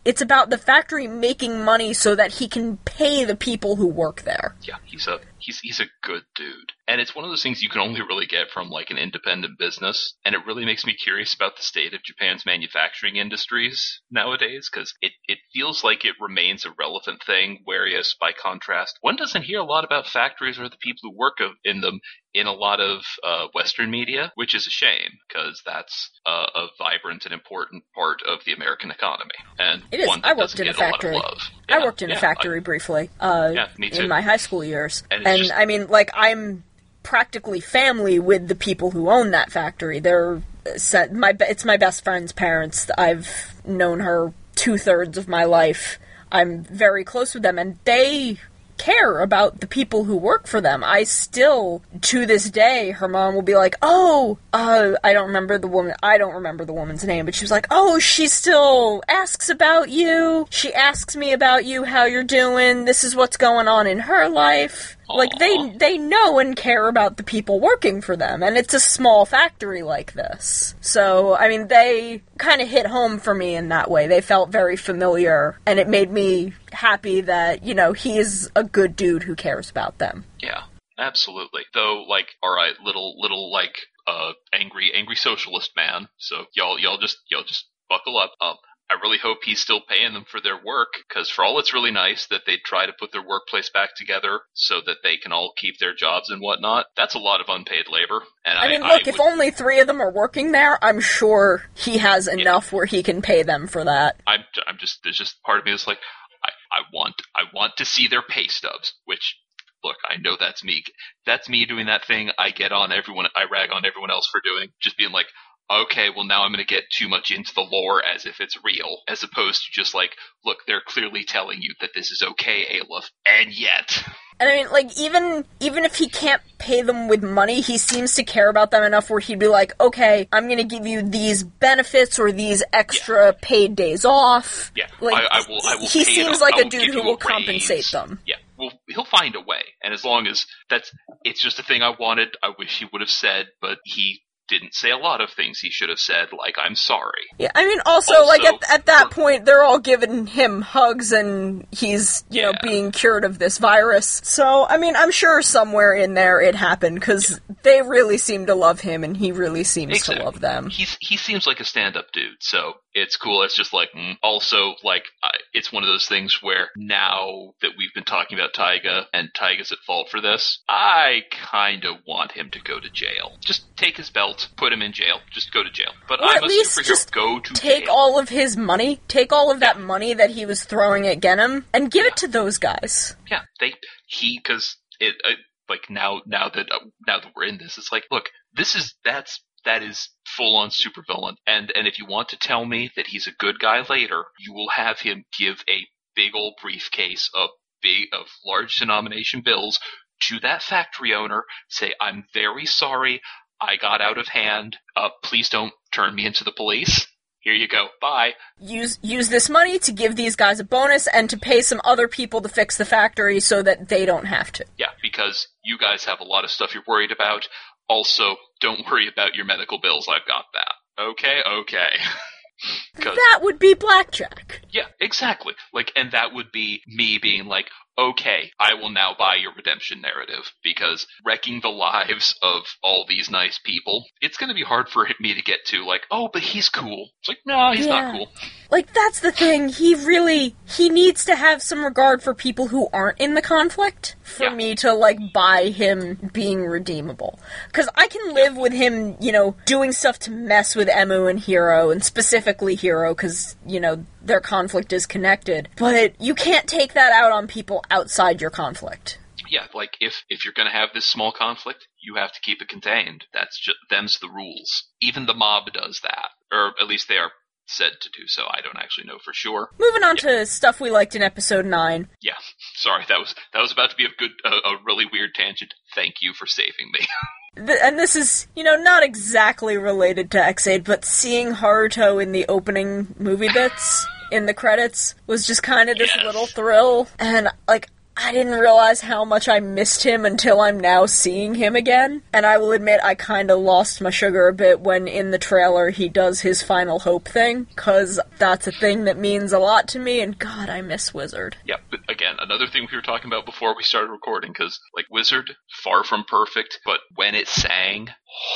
It's about the factory making money so that he can pay the people who work there. Yeah, he's a he's he's a good dude. And it's one of those things you can only really get from, like, an independent business. And it really makes me curious about the state of Japan's manufacturing industries nowadays, because it, it feels like it remains a relevant thing, whereas, by contrast, one doesn't hear a lot about factories or the people who work in them in a lot of uh, Western media, which is a shame, because that's uh, a vibrant and important part of the American economy. And it is. One that I worked doesn't in a get a factory. lot of love. I Yeah, worked in yeah, a factory I, briefly uh, yeah, me too. in my high school years. And it's And, just- I mean, like, I'm practically family with the people who own that factory. They're set, my it's my best friend's parents. I've known her two-thirds of my life. I'm very close with them, and they care about the people who work for them. I still, to this day, her mom will be like, oh, uh, I don't remember the woman, I don't remember the woman's name, but she was like, oh, she still asks about you, she asks me about you, how you're doing, this is what's going on in her life. Like, they they know and care about the people working for them, and it's a small factory like this. So, I mean, they kind of hit home for me in that way. They felt very familiar, and it made me happy that, you know, he is a good dude who cares about them. Yeah, absolutely. Though, like, alright, little, little, like, uh, angry, angry socialist man, so y'all, y'all just, y'all just buckle up. Um, I really hope he's still paying them for their work, because for all it's really nice that they try to put their workplace back together so that they can all keep their jobs and whatnot, that's a lot of unpaid labor. And I, I mean, I look, would, if only three of them are working there, I'm sure he has enough where he can pay them for that. I'm, I'm just, there's just part of me that's like, I, I want, I want to see their pay stubs, which, look, I know that's me. That's me doing that thing I get on everyone, I rag on everyone else for doing, just being like, okay, well now I'm going to get too much into the lore as if it's real, as opposed to just like, look, they're clearly telling you that this is okay, Aleph, and yet. And I mean, like, even even if he can't pay them with money, he seems to care about them enough where he'd be like, okay, I'm gonna give you these benefits or these extra yeah. paid days off. Yeah, like, I, I will. I will. He pay seems it, like I a will dude give who you will a compensate raise. them. Yeah, well, he'll find a way, and as long as that's, it's just a thing I wanted. I wish he would have said, but he didn't say a lot of things he should have said, like, I'm sorry. Yeah, I mean, also, also like, at, at that for, point, they're all giving him hugs, and he's, you yeah. know, being cured of this virus. So, I mean, I'm sure somewhere in there it happened, because yeah. they really seem to love him, and he really seems exactly. to love them. He's, he seems like a stand-up dude, so it's cool. It's just like, mm. also, like, uh, it's one of those things where now that we've been talking about Taiga, and Taiga's at fault for this, I kind of want him to go to jail. Just take his belt, put him in jail. Just go to jail. But or I'm at a least superhero. Just go to take jail. all of his money, take all of that yeah. money that he was throwing at Genom, and give yeah. it to those guys. Yeah, they he because it uh, like now now that uh, now that we're in this, it's like, look, this is that's that is full on supervillain, and and if you want to tell me that he's a good guy later, you will have him give a big old briefcase of big of large denomination bills to that factory owner. Say, I'm very sorry. I got out of hand. Uh, please don't turn me into the police. Here you go. Bye. Use use this money to give these guys a bonus and to pay some other people to fix the factory so that they don't have to. Yeah, because you guys have a lot of stuff you're worried about. Also, don't worry about your medical bills. I've got that. Okay, okay. That would be Blackjack. Yeah, exactly. Like, and that would be me being like, okay, I will now buy your redemption narrative, because wrecking the lives of all these nice people, it's going to be hard for me to get to, like, oh, but he's cool. It's like, no, he's yeah. not cool. Like, that's the thing. He really, he needs to have some regard for people who aren't in the conflict for yeah. me to, like, buy him being redeemable. Because I can live yeah. with him, you know, doing stuff to mess with Emu and Hiro, and specifically Hiro, because, you know, their conflict is connected. But you can't take that out on people outside your conflict. Yeah, like, if, if you're going to have this small conflict, you have to keep it contained. That's just, them's the rules. Even the mob does that. Or at least they are said to do so. I don't actually know for sure. Moving on yeah. to stuff we liked in episode nine. Yeah, sorry, that was that was about to be a good, uh, a really weird tangent. Thank you for saving me. And this is, you know, not exactly related to Ex-Aid, but seeing Haruto in the opening movie bits in the credits was just kind of this yes. little thrill. And, like, I didn't realize how much I missed him until I'm now seeing him again. And I will admit I kinda lost my sugar a bit when in the trailer he does his final hope thing, cause that's a thing that means a lot to me, and God, I miss Wizard. Yeah, but again, another thing we were talking about before we started recording, cause, like, Wizard, far from perfect, but when it sang,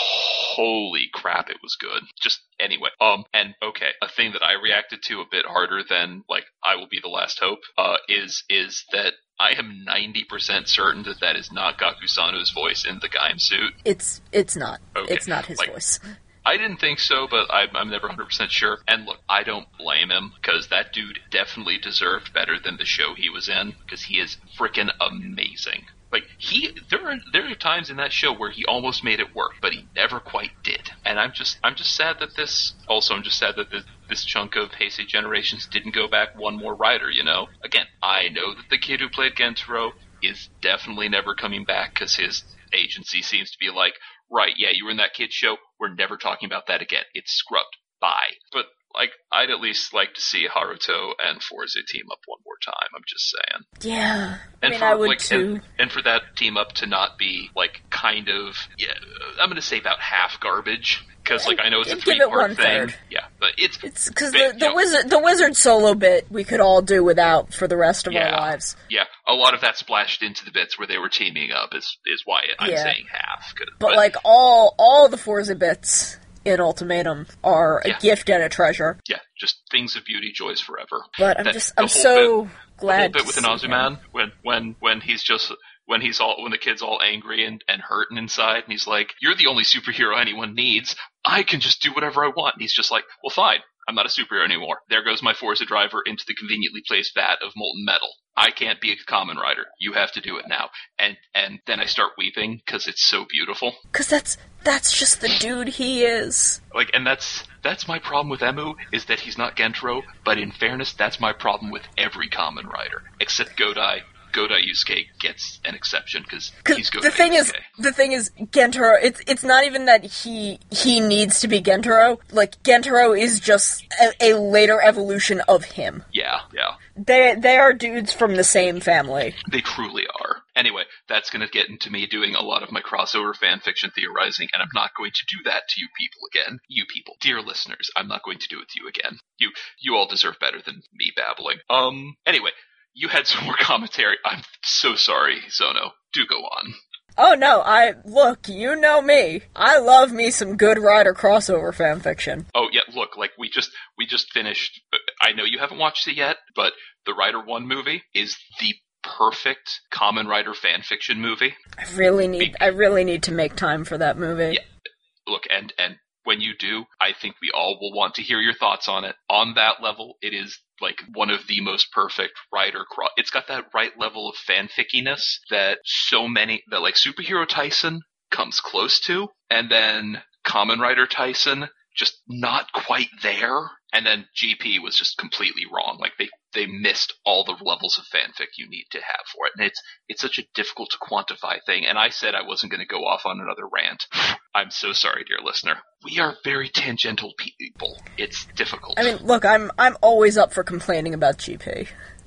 holy crap, it was good. Just anyway. Um, and okay, a thing that I reacted to a bit harder than, like, I Will Be the Last Hope, uh, is, is that I am ninety percent certain that that is not Gakusano's voice in the Gaim suit. It's, it's not. Okay. It's not his like, voice. I didn't think so, but I'm, I'm never one hundred percent sure. And look, I don't blame him, because that dude definitely deserved better than the show he was in, because he is frickin' amazing. Like, he, there are, there are times in that show where he almost made it work, but he never quite did. And I'm just, I'm just sad that this, also I'm just sad that this, this chunk of Heisei Generations didn't go back one more writer, you know? Again, I know that the kid who played Gentaro is definitely never coming back, because his agency seems to be like, right, yeah, you were in that kid's show, we're never talking about that again. It's scrubbed. Bye. But, like, I'd at least like to see Haruto and Forza team up one more time, I'm just saying. Yeah, I and mean, for, I would like, too. And, and for that team up to not be, like, kind of, yeah, I'm gonna say about half garbage, because, like, I know it's a Give it three-part one thing. third. Yeah, but it's... It's because bit, the, the you know, wizard the wizard solo bit we could all do without for the rest of Yeah. our lives. Yeah, a lot of that splashed into the bits where they were teaming up is, is why I'm Yeah. saying half. But, but like all all the Forza bits in Ultimatum are a Yeah. gift and a treasure. yeah, just things of beauty, joys forever. But I'm That- just the I'm whole so bit, glad the to whole bit with see him. Inazuman when when when he's just when he's all when the kid's all angry and, and hurting inside, and he's like, "You're the only superhero anyone needs. I can just do whatever I want." And he's just like, "Well, fine. I'm not a superhero anymore. There goes my Forza driver into the conveniently placed vat of molten metal. I can't be a common rider. You have to do it now." And and then I start weeping because it's so beautiful. Cause that's that's just the dude he is. Like, and that's that's my problem with Emu, is that he's not Gentaro, but in fairness, that's my problem with every common rider. Except Godai. Godai Yusuke gets an exception, because Cause he's Godai the thing Yusuke. is, the thing is, Gentaro. It's it's not even that he he needs to be Gentaro. Like Gentaro is just a, a later evolution of him. Yeah, yeah. They they are dudes from the same family. They truly are. Anyway, that's going to get into me doing a lot of my crossover fanfiction theorizing, and I'm not going to do that to you people again. You people. Dear listeners, I'm not going to do it to you again. You you all deserve better than me babbling. Um, anyway, you had some more commentary. I'm so sorry, Zono. Do go on. Oh no, I look, you know me. I love me some good Rider crossover fanfiction. Oh yeah, look, like we just we just finished. I know you haven't watched it yet, but the Rider One movie is the perfect Kamen Rider fanfiction movie. I really need I really need to make time for that movie. Yeah. Look, and and when you do, I think we all will want to hear your thoughts on it. On that level, it is like one of the most perfect Rider cross. It's got that right level of fanfickiness that so many that like Superhero Tyson comes close to, and then Kamen Rider Tyson just not quite there, and then G P was just completely wrong. Like they they missed all the levels of fanfic you need to have for it, and it's it's such a difficult to quantify thing. And I said I wasn't going to go off on another rant. I'm so sorry, dear listener. We are very tangential people. It's difficult. I mean, look, I'm I'm always up for complaining about G P.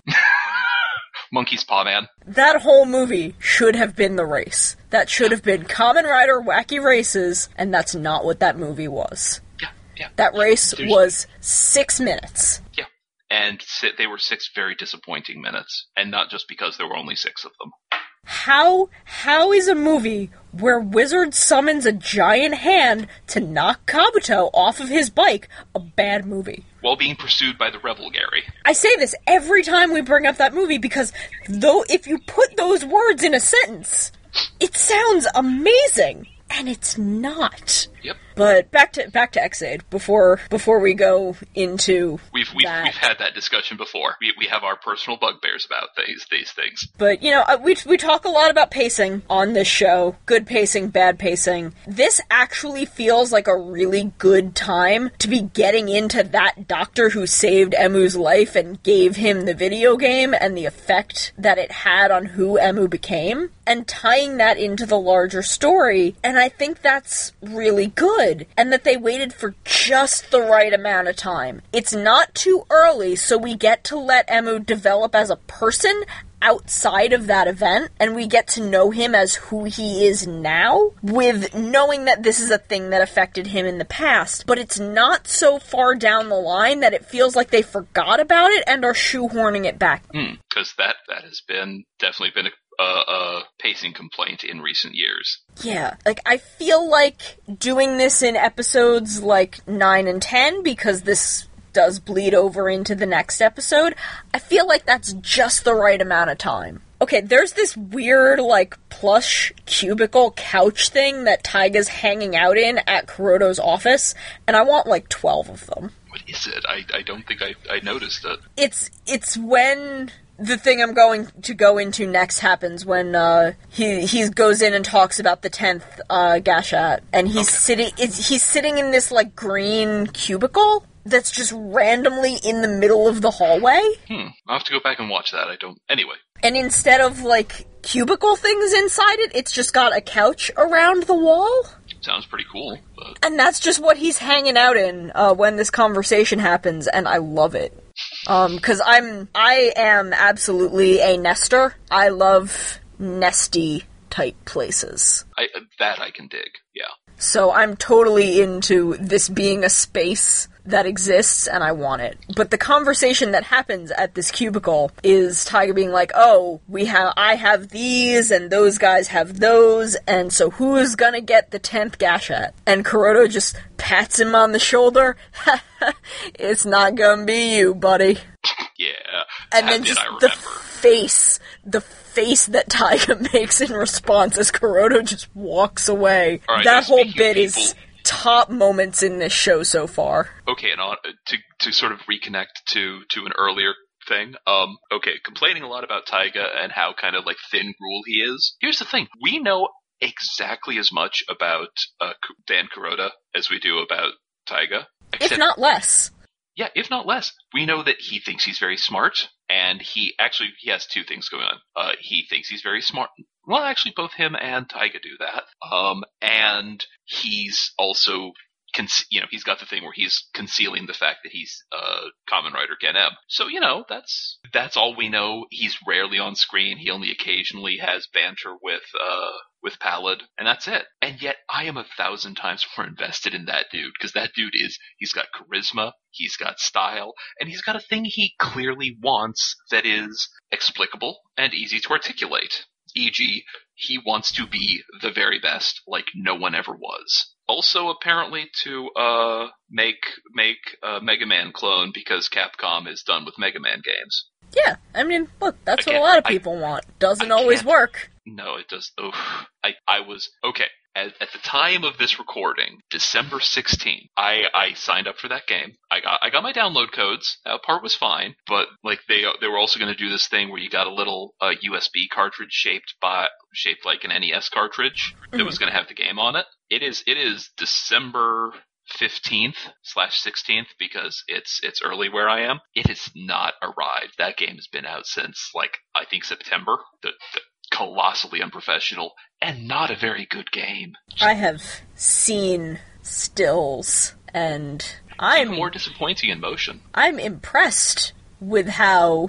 Monkey's Paw Man. That whole movie should have been the race. That should have been Kamen Rider Wacky Races, and that's not what that movie was. Yeah, yeah. That race There's- was six minutes. Yeah. And si- they were six very disappointing minutes, and not just because there were only six of them. How how is a movie where Wizard summons a giant hand to knock Kabuto off of his bike a bad movie? While being pursued by the Rebel Gary. I say this every time we bring up that movie because though if you put those words in a sentence, it sounds amazing, and it's not. Yep. But back to back to X-Aid before before we go into We've we've that. we've had that discussion before. We we have our personal bugbears about these these things. But, you know, uh, we we talk a lot about pacing on this show. Good pacing, bad pacing. This actually feels like a really good time to be getting into that doctor who saved Emu's life and gave him the video game and the effect that it had on who Emu became, and tying that into the larger story. And I think that's really good. And that they waited for just the right amount of time. It's not too early, so we get to let Emu develop as a person outside of that event, and we get to know him as who he is now, with knowing that this is a thing that affected him in the past, but it's not so far down the line that it feels like they forgot about it and are shoehorning it back. Because mm, that, that has been, definitely been a A, a pacing complaint in recent years. Yeah, like, I feel like doing this in episodes like nine and ten, because this does bleed over into the next episode, I feel like that's just the right amount of time. Okay, there's this weird, like, plush cubicle couch thing that Taiga's hanging out in at Kuroto's office, and I want, like, twelve of them. What is it? I, I don't think I, I noticed it. It's, it's when the thing I'm going to go into next happens, when uh, he he goes in and talks about the tenth uh, Gashat, and he's okay. sitting it's, he's sitting in this, like, green cubicle that's just randomly in the middle of the hallway. Hmm, I'll have to go back and watch that. I don't... Anyway. And instead of, like, cubicle things inside it, it's just got a couch around the wall. Sounds pretty cool, but... And that's just what he's hanging out in uh, when this conversation happens, and I love it. Um, cause I'm, I am absolutely a nester. I love nesty type places. I, that I can dig, yeah. So I'm totally into this being a space that exists, and I want it. But the conversation that happens at this cubicle is Taiga being like, oh, we have, I have these, and those guys have those, and so who's gonna get the tenth Gashat? And Kuroto just pats him on the shoulder. It's not gonna be you, buddy. Yeah. And then just the face, the face that Taiga makes in response as Kuroto just walks away. Right, that whole bit people... is top moments in this show so far. Okay, and on, to to sort of reconnect to to an earlier thing. Um, okay, complaining a lot about Taiga and how kind of like thin gruel he is. Here's the thing: we know exactly as much about uh, Dan Kuroda as we do about Taiga, except, if not less. Yeah, if not less. We know that he thinks he's very smart, and he actually he has two things going on. Uh, he thinks he's very smart. Well, actually, both him and Taiga do that. Um, and he's also, con- you know, he's got the thing where he's concealing the fact that he's uh, Kamen Rider Gen M. So, you know, that's that's all we know. He's rarely on screen. He only occasionally has banter with uh, with Pallid, and that's it. And yet, I am a thousand times more invested in that dude, because that dude is, he's got charisma, he's got style, and he's got a thing he clearly wants that is explicable and easy to articulate. for example, he wants to be the very best, like no one ever was. Also, apparently, to uh, make make a Mega Man clone because Capcom is done with Mega Man games. Yeah, I mean, look, that's what a lot of people I, want. Doesn't I always work. No, it does. Oh, I, I was okay. At, at the time of this recording, December sixteenth, I, I signed up for that game. I got I got my download codes. That part was fine, but like they they were also going to do this thing where you got a little uh, U S B cartridge shaped by shaped like an N E S cartridge that mm-hmm. was going to have the game on it. It is it is December fifteenth slash sixteenth because it's it's early where I am. It has not arrived. That game has been out since like I think September. The, the colossally unprofessional and not a very good game. I have seen stills and I'm even more disappointing in motion. I'm impressed with how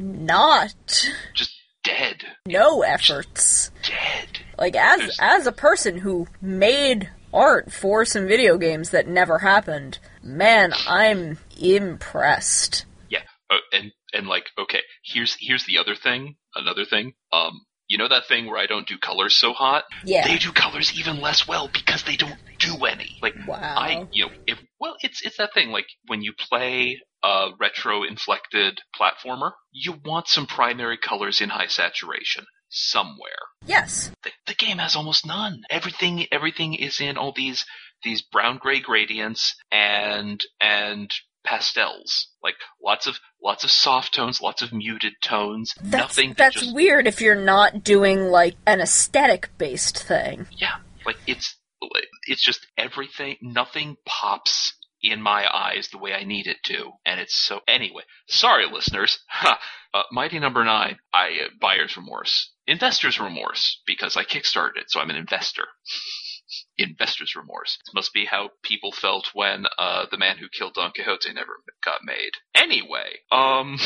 not just dead. No efforts. Just dead. Like as There's... as a person who made art for some video games that never happened, man, I'm impressed. Yeah, uh, and and like okay, here's here's the other thing. Another thing. Um. You know that thing where I don't do colors so hot? Yeah. They do colors even less well because they don't do any. Like, wow. I, you know, if, well, it's, it's that thing, like, when you play a retro-inflected platformer, you want some primary colors in high saturation. Somewhere. Yes. The, the game has almost none. Everything, everything is in all these, these brown-gray gradients and, and, pastels, like lots of lots of soft tones, lots of muted tones. That's, nothing. That that's just, weird if you're not doing like an aesthetic based thing. Yeah, like it's it's just everything. Nothing pops in my eyes the way I need it to, and it's so. Anyway, sorry, listeners. Ha, uh, Mighty Number Nine. I uh, buyer's remorse, investor's remorse, because I kickstarted it, so I'm an investor. Investor's remorse. This must be how people felt when uh, the man who killed Don Quixote never got made. Anyway, um,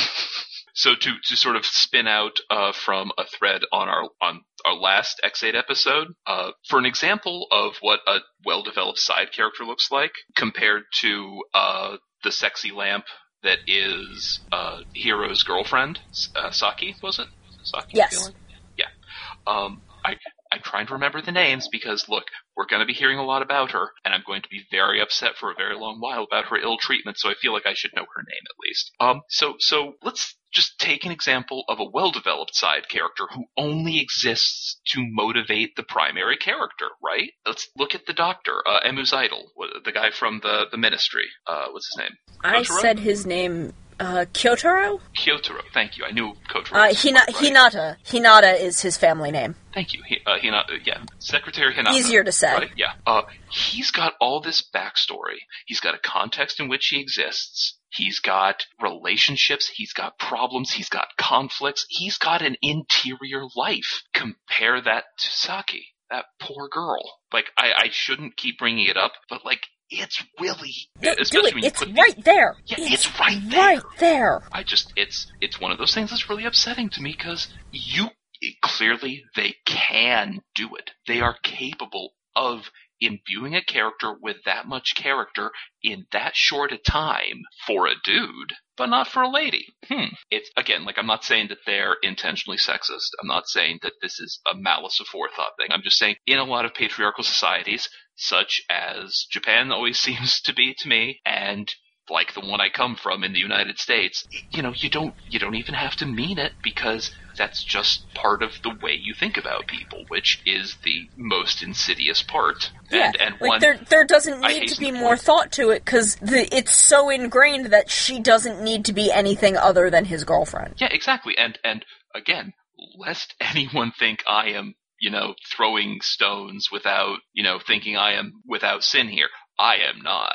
so to to sort of spin out uh, from a thread on our on our last X eight episode, uh, for an example of what a well-developed side character looks like compared to uh, the sexy lamp that is uh, Hiro's girlfriend, uh, Saki, was it? Saki? Yes. Yeah. Um, I. I'm trying to remember the names because, look, we're going to be hearing a lot about her, and I'm going to be very upset for a very long while about her ill treatment, so I feel like I should know her name at least. Um, so, so let's just take an example of a well-developed side character who only exists to motivate the primary character, right? Let's look at the doctor, uh, Emu's idol, the guy from the, the ministry. Uh, what's his name? I Kotaro? said his name... Uh, Kyotaro? Kyotaro, thank you. I knew Kotaro. Uh, Hina- right. Hinata. Hinata is his family name. Thank you. He, uh, Hinata, yeah. Secretary Hinata. Easier to say. Right? Yeah. Uh, he's got all this backstory. He's got a context in which he exists. He's got relationships. He's got problems. He's got conflicts. He's got an interior life. Compare that to Saki, that poor girl. Like, I, I shouldn't keep bringing it up, but, like, it's really, no, especially do it. when you it's put right these, there. Yeah, it's, it's right there. Right there. I just, it's, it's one of those things that's really upsetting to me because you, clearly, they can do it. They are capable of imbuing a character with that much character in that short a time for a dude, but not for a lady. Hmm. It's, again, like, I'm not saying that they're intentionally sexist. I'm not saying that this is a malice of forethought thing. I'm just saying, in a lot of patriarchal societies, such as Japan always seems to be to me, and like the one I come from in the United States, you know, you don't you don't even have to mean it because that's just part of the way you think about people, which is the most insidious part. Yeah, and, and like one, there there doesn't I need to be hasten more point. thought to it because it's so ingrained that she doesn't need to be anything other than his girlfriend. Yeah, exactly. And and again, lest anyone think I am, you know, throwing stones without, you know, thinking I am without sin here. I am not.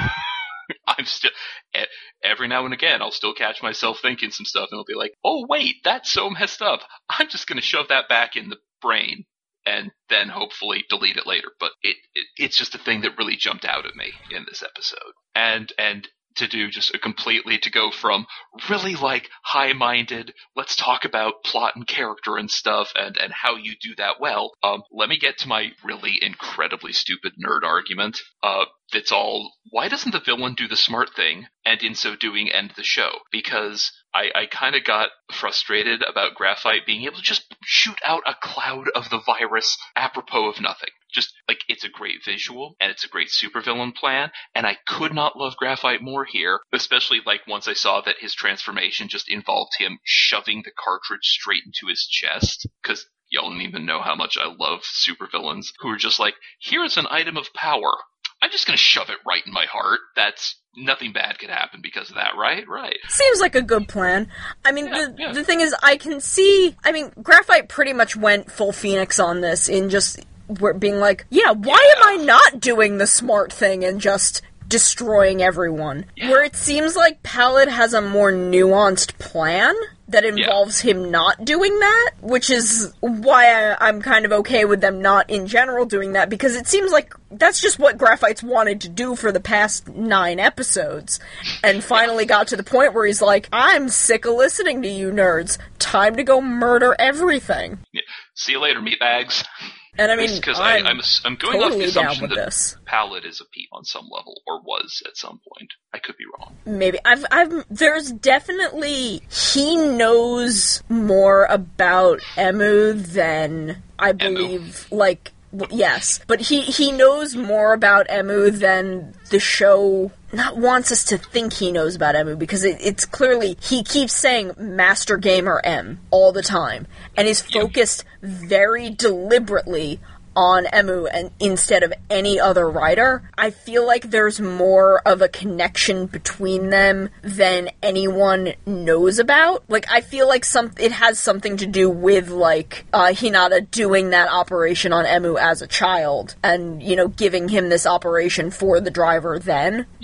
I'm still, every now and again, I'll still catch myself thinking some stuff and I'll be like, oh wait, that's so messed up. I'm just going to shove that back in the brain and then hopefully delete it later. But it, it it's just a thing that really jumped out at me in this episode. And, and, to do just a completely to go from really like high-minded, let's talk about plot and character and stuff and, and how you do that well. Um, let me get to my really incredibly stupid nerd argument. Uh, it's all, why doesn't the villain do the smart thing and in so doing end the show? Because I, I kind of got frustrated about Graphite being able to just shoot out a cloud of the virus apropos of nothing. Just, like, it's a great visual, and it's a great supervillain plan, and I could not love Graphite more here, especially, like, once I saw that his transformation just involved him shoving the cartridge straight into his chest, because y'all don't even know how much I love supervillains, who are just like, here's an item of power. I'm just gonna shove it right in my heart. That's, nothing bad could happen because of that, right? Right. Seems like a good plan. I mean, Yeah, the yeah. the thing is, I can see, I mean, Graphite pretty much went full Phoenix on this in just we're being like, yeah, why Yeah. am I not doing the smart thing and just destroying everyone? Yeah. Where it seems like Pallid has a more nuanced plan that involves him not doing that, which is why I, I'm kind of okay with them not in general doing that, because it seems like that's just what Graphite's wanted to do for the past nine episodes, and finally got to the point where he's like, I'm sick of listening to you nerds. Time to go murder everything. Yeah. See you later, meatbags. And I mean, because I'm, I'm I'm going totally off the down assumption with that this. Pallid is a peep on some level, or was at some point. I could be wrong. Maybe. I've, I've, there's definitely, he knows more about Emu than, I believe, like, w- yes. But he, he knows more about Emu than the show not wants us to think he knows about Emu, because it, it's clearly, he keeps saying Master Gamer M all the time, and is focused very deliberately on Emu and instead of any other writer. I feel like there's more of a connection between them than anyone knows about. Like, I feel like some it has something to do with, like, uh, Hinata doing that operation on Emu as a child, and, you know, giving him this operation for the driver then. Yeah.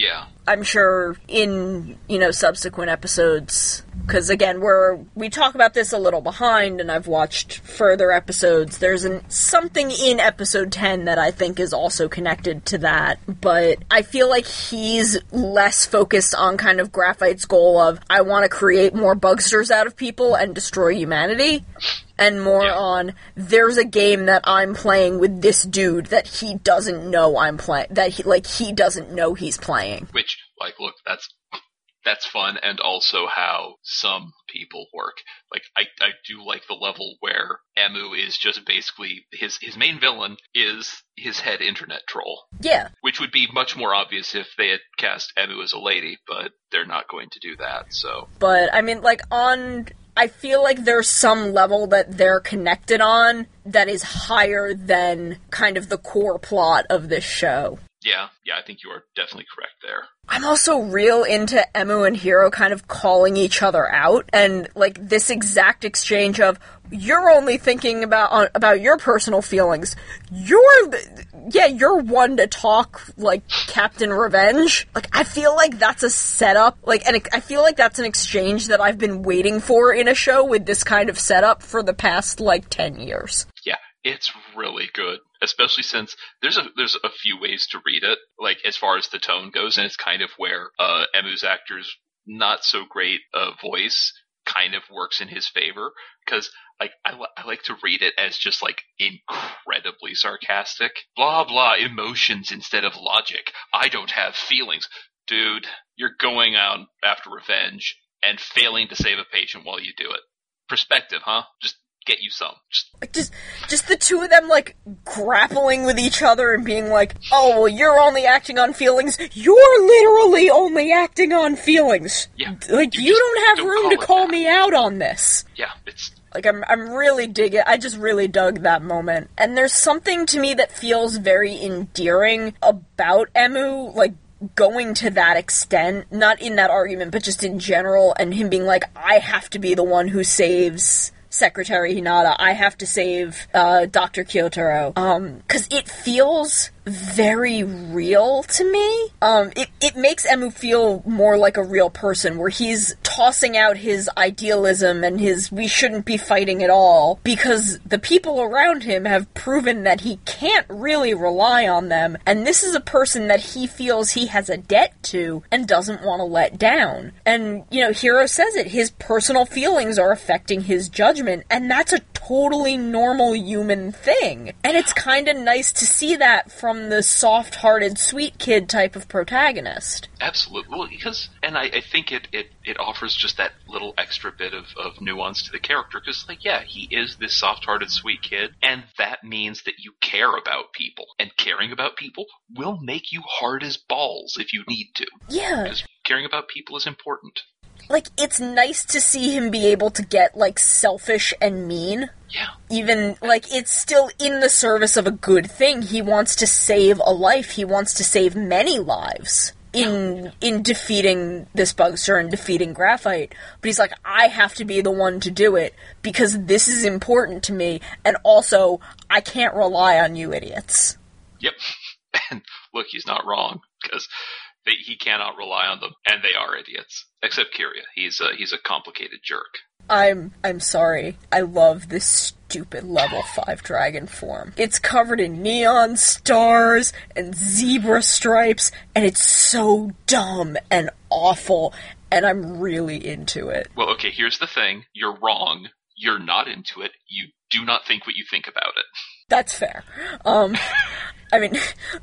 I'm sure in, you know, subsequent episodes, because again, we're, we talk about this a little behind, and I've watched further episodes. There's an, something in episode ten that I think is also connected to that, but I feel like he's less focused on kind of Graphite's goal of, I want to create more bugsters out of people and destroy humanity, and more Yeah. on, there's a game that I'm playing with this dude that he doesn't know I'm playing, that he, like, he doesn't know he's playing. Which, like, look, that's that's fun, and also how some people work. Like, I, I do like the level where Emu is just basically, his, his main villain is his head internet troll. Yeah. Which would be much more obvious if they had cast Emu as a lady, but they're not going to do that, so. But, I mean, like, on... I feel like there's some level that they're connected on that is higher than kind of the core plot of this show. Yeah, yeah, I think you are definitely correct there. I'm also real into Emu and Hiro kind of calling each other out, and, like, this exact exchange of, you're only thinking about uh, about your personal feelings. You're, the, yeah, you're one to talk, like, Captain Revenge. Like, I feel like that's a setup, like, and I feel like that's an exchange that I've been waiting for in a show with this kind of setup for the past, like, ten years. Yeah, it's really good. Especially since there's a there's a few ways to read it, like as far as the tone goes, and it's kind of where uh, Emu's actor's not so great uh, voice kind of works in his favor, because like I, I like to read it as just like incredibly sarcastic, blah blah emotions instead of logic. I don't have feelings, dude. You're going out after revenge and failing to save a patient while you do it. Perspective, huh? Just get you some. Just Like, just, just the two of them, like, grappling with each other and being like, oh, well, you're only acting on feelings. You're literally only acting on feelings. Yeah. Like, you, You just don't have don't room call to it call that. me out on this. yeah, it's Like, I'm, I'm really digging, I just really dug that moment. And there's something to me that feels very endearing about Emu, like, going to that extent, not in that argument, but just in general, and him being like, I have to be the one who saves Secretary Hinata. I have to save uh, Doctor Kyotaro. Um, because it feels very real to me. Um, it, it makes Emu feel more like a real person, where he's tossing out his idealism and his we shouldn't be fighting at all, because the people around him have proven that he can't really rely on them, and this is a person that he feels he has a debt to and doesn't want to let down. And, you know, Hiro says it, his personal feelings are affecting his judgment, and that's a totally normal human thing. And it's kind of nice to see that from the soft-hearted, sweet kid type of protagonist. absolutely, well, because, and I, I think it, it, it offers just that little extra bit of, of nuance to the character, because, like, yeah, he is this soft-hearted, sweet kid, and that means that you care about people, and caring about people will make you hard as balls if you need to. Yeah. Because caring about people is important. Like, it's nice to see him be able to get, like, selfish and mean. Yeah. Even, like, it's still in the service of a good thing. He wants to save a life. He wants to save many lives in in defeating this bugster and defeating Graphite. But he's like, I have to be the one to do it because this is important to me, and also, I can't rely on you idiots. Yep. And look, he's not wrong, because they, he cannot rely on them, and they are idiots. Except Kiria. He's a, he's a complicated jerk. I'm I'm sorry. I love this stupid level five dragon form. It's covered in neon stars and zebra stripes, and it's so dumb and awful, and I'm really into it. Well, okay, here's the thing. You're wrong. You're not into it. You do not think what you think about it. That's fair. Um, I mean,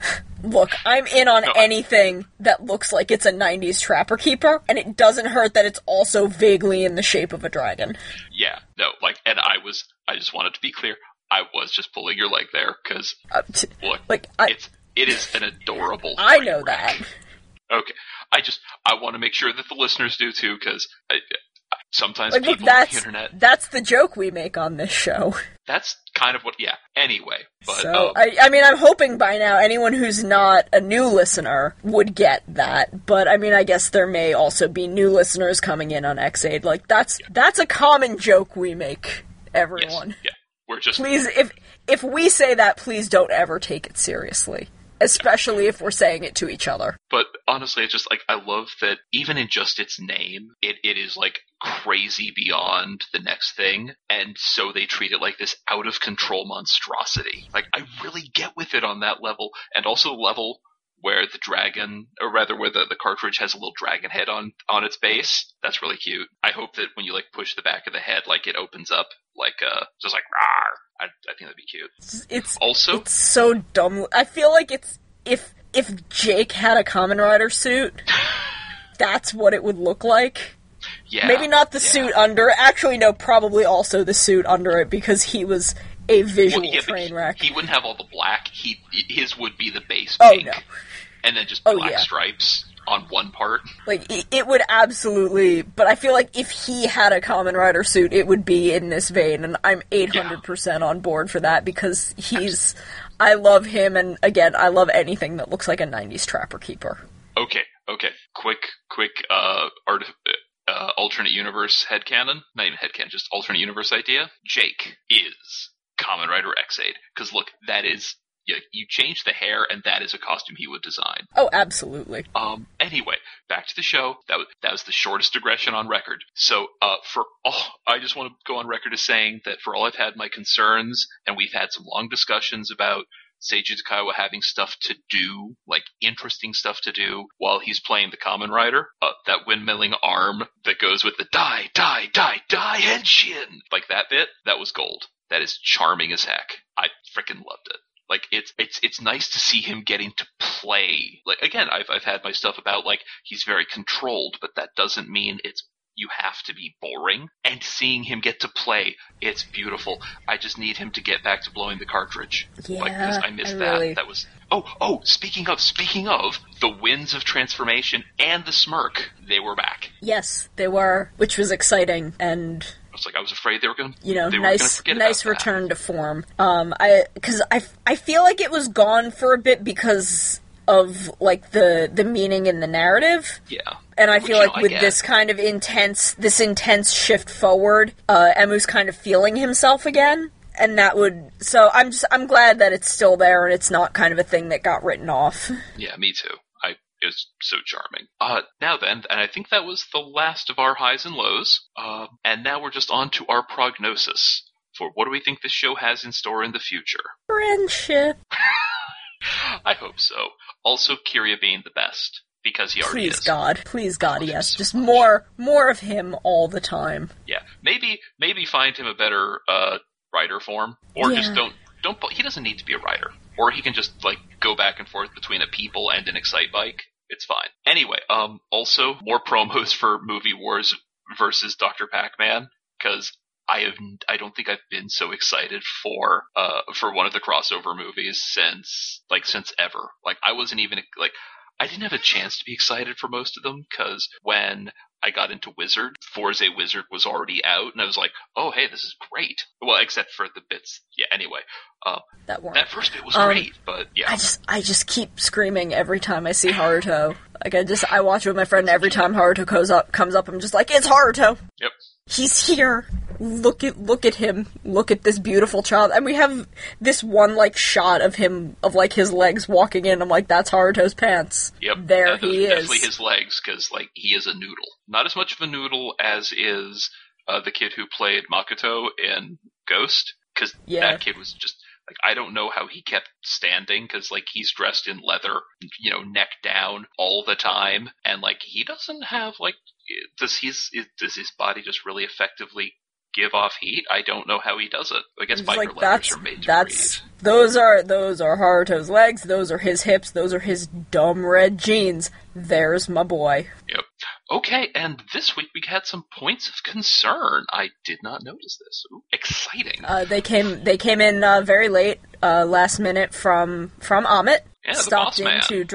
look, I'm in on No. anything that looks like it's a nineties Trapper Keeper, and it doesn't hurt that it's also vaguely in the shape of a dragon. Yeah, no, like, and I was, I just wanted to be clear, I was just pulling your leg there, because, Uh, t- look, like, I, it's, it is an adorable I train know wreck. that. Okay, I just, I want to make sure that the listeners do too, because I, I, sometimes Like, look, people on that's, the internet, that's the joke we make on this show. that's kind of what, yeah, anyway, but, So, um, I, I mean, I'm hoping by now anyone who's not a new listener would get that, but I mean, I guess there may also be new listeners coming in on X-Aid. Like, that's, that's a common joke we make, everyone. yes, yeah, we're just, Please, if, if we say that, please don't ever take it seriously. especially if we're saying it to each other. But honestly, it's just like, I love that even in just its name, it, it is like crazy beyond the next thing, and so they treat it like this out of control monstrosity. Like, I really get with it on that level, and also the level where the dragon, or rather where the, the cartridge has a little dragon head on, on its base. That's really cute. I hope that when you like push the back of the head, like it opens up like uh just like rawr. I, I think that'd be cute. It's, it's also it's so dumb. I feel like it's if if Jake had a Kamen Rider suit, that's what it would look like. Yeah. Maybe not the yeah. suit under. Actually, no. Probably also the suit under it because he was a visual well, yeah, train wreck. He wouldn't have all the black. He his would be the base Oh, pink, no. and then just Oh, black yeah. stripes on one part. Like, it, it would absolutely... But I feel like if he had a Kamen Rider suit, it would be in this vein, and I'm eight hundred percent on board for that, because he's... I love him, and again, I love anything that looks like a nineties Trapper Keeper. Okay, okay. Quick, quick, uh, art, uh, alternate universe headcanon? Not even headcanon, just alternate universe idea. Jake is Kamen Rider Ex-Aid. Because look, that is... You, you change the hair, and that is a costume he would design. Oh, absolutely. Um. Anyway, back to the show. That was that was the shortest digression on record. So, uh, for all, I just want to go on record as saying that for all I've had my concerns, and we've had some long discussions about Seiji Takaiwa having stuff to do, like interesting stuff to do, while he's playing the Kamen Rider. Uh, that windmilling arm that goes with the die, die, die, die, henshin, like that bit. That was gold. That is charming as heck. I freaking loved it. Like, it's it's it's nice to see him getting to play. Like, again, I've I've had my stuff about, like, he's very controlled, but that doesn't mean it's you have to be boring. And seeing him get to play, it's beautiful. I just need him to get back to blowing the cartridge. Yeah, like, 'cause I missed I that. really... That was... Oh, oh, speaking of, speaking of, the winds of transformation and the smirk, they were back. Yes, they were, which was exciting, and... I was like, I was afraid they were going to, you know, they were going to nice, forget nice about return to form. Um, I, because I, I feel like it was gone for a bit because of, like, the, the meaning in the narrative. that. Yeah. And I Which, feel you like know, with I this kind of intense, this intense shift forward, uh, Emu's kind of feeling himself again. And that would, so I'm just, I'm glad that it's still there and it's not kind of a thing that got written off. Yeah, me too. I It was so charming. Uh, now then, and I think that was the last of our highs and lows, uh, and now we're just on to our prognosis for what do we think this show has in store in the future. Friendship. I hope so. Also, Kirya being the best, because he already Please is. God. Please God, yes. so Just much. more, more of him all the time. Yeah, maybe maybe find him a better uh, writer form, or Yeah. just don't, don't, he doesn't need to be a writer. Or he can just, like, go back and forth between a people and an Excite Bike. It's fine. Anyway, um, also, more promos for Movie Wars versus Doctor Pac-Man, because I have, I don't think I've been so excited for, uh, for one of the crossover movies since, like, since ever. Like, I wasn't even, like, I didn't have a chance to be excited for most of them, because when I got into Wizard, Forze Wizard was already out, and I was like, oh, hey, this is great. Well, except for the bits, yeah, anyway. Uh, That weren't. that first bit was Um, great, but yeah. I just, I just keep screaming every time I see Haruto. Like, I just, I watch it with my friend, and every time Haruto comes up, comes up, I'm just like, it's Haruto! Yep. He's here! Look at, look at him. Look at this beautiful child. And we have this one, like, shot of him, of, like, his legs walking in. I'm like, that's Haruto's pants. Yep. There that, those he are definitely is. his legs, because, like, he is a noodle. Not as much of a noodle as is uh, the kid who played Makoto in Ghost, because Yeah. that kid was just, like, I don't know how he kept standing, because, like, he's dressed in leather, you know, neck down all the time, and, like, he doesn't have, like, does his, does his body just really effectively give off heat? I don't know how he does it. I guess It's biker like, leathers that's, are made to that's, breathe. those are, those are Haruto's legs, those are his hips, those are his dumb red jeans. There's my boy. Yep. Okay, and this week we had some points of concern. I did not notice this. Ooh, exciting. Uh, they came, they came in, uh, very late, uh, last minute from, from Amit. Yeah, the Stopped boss in man. to drop,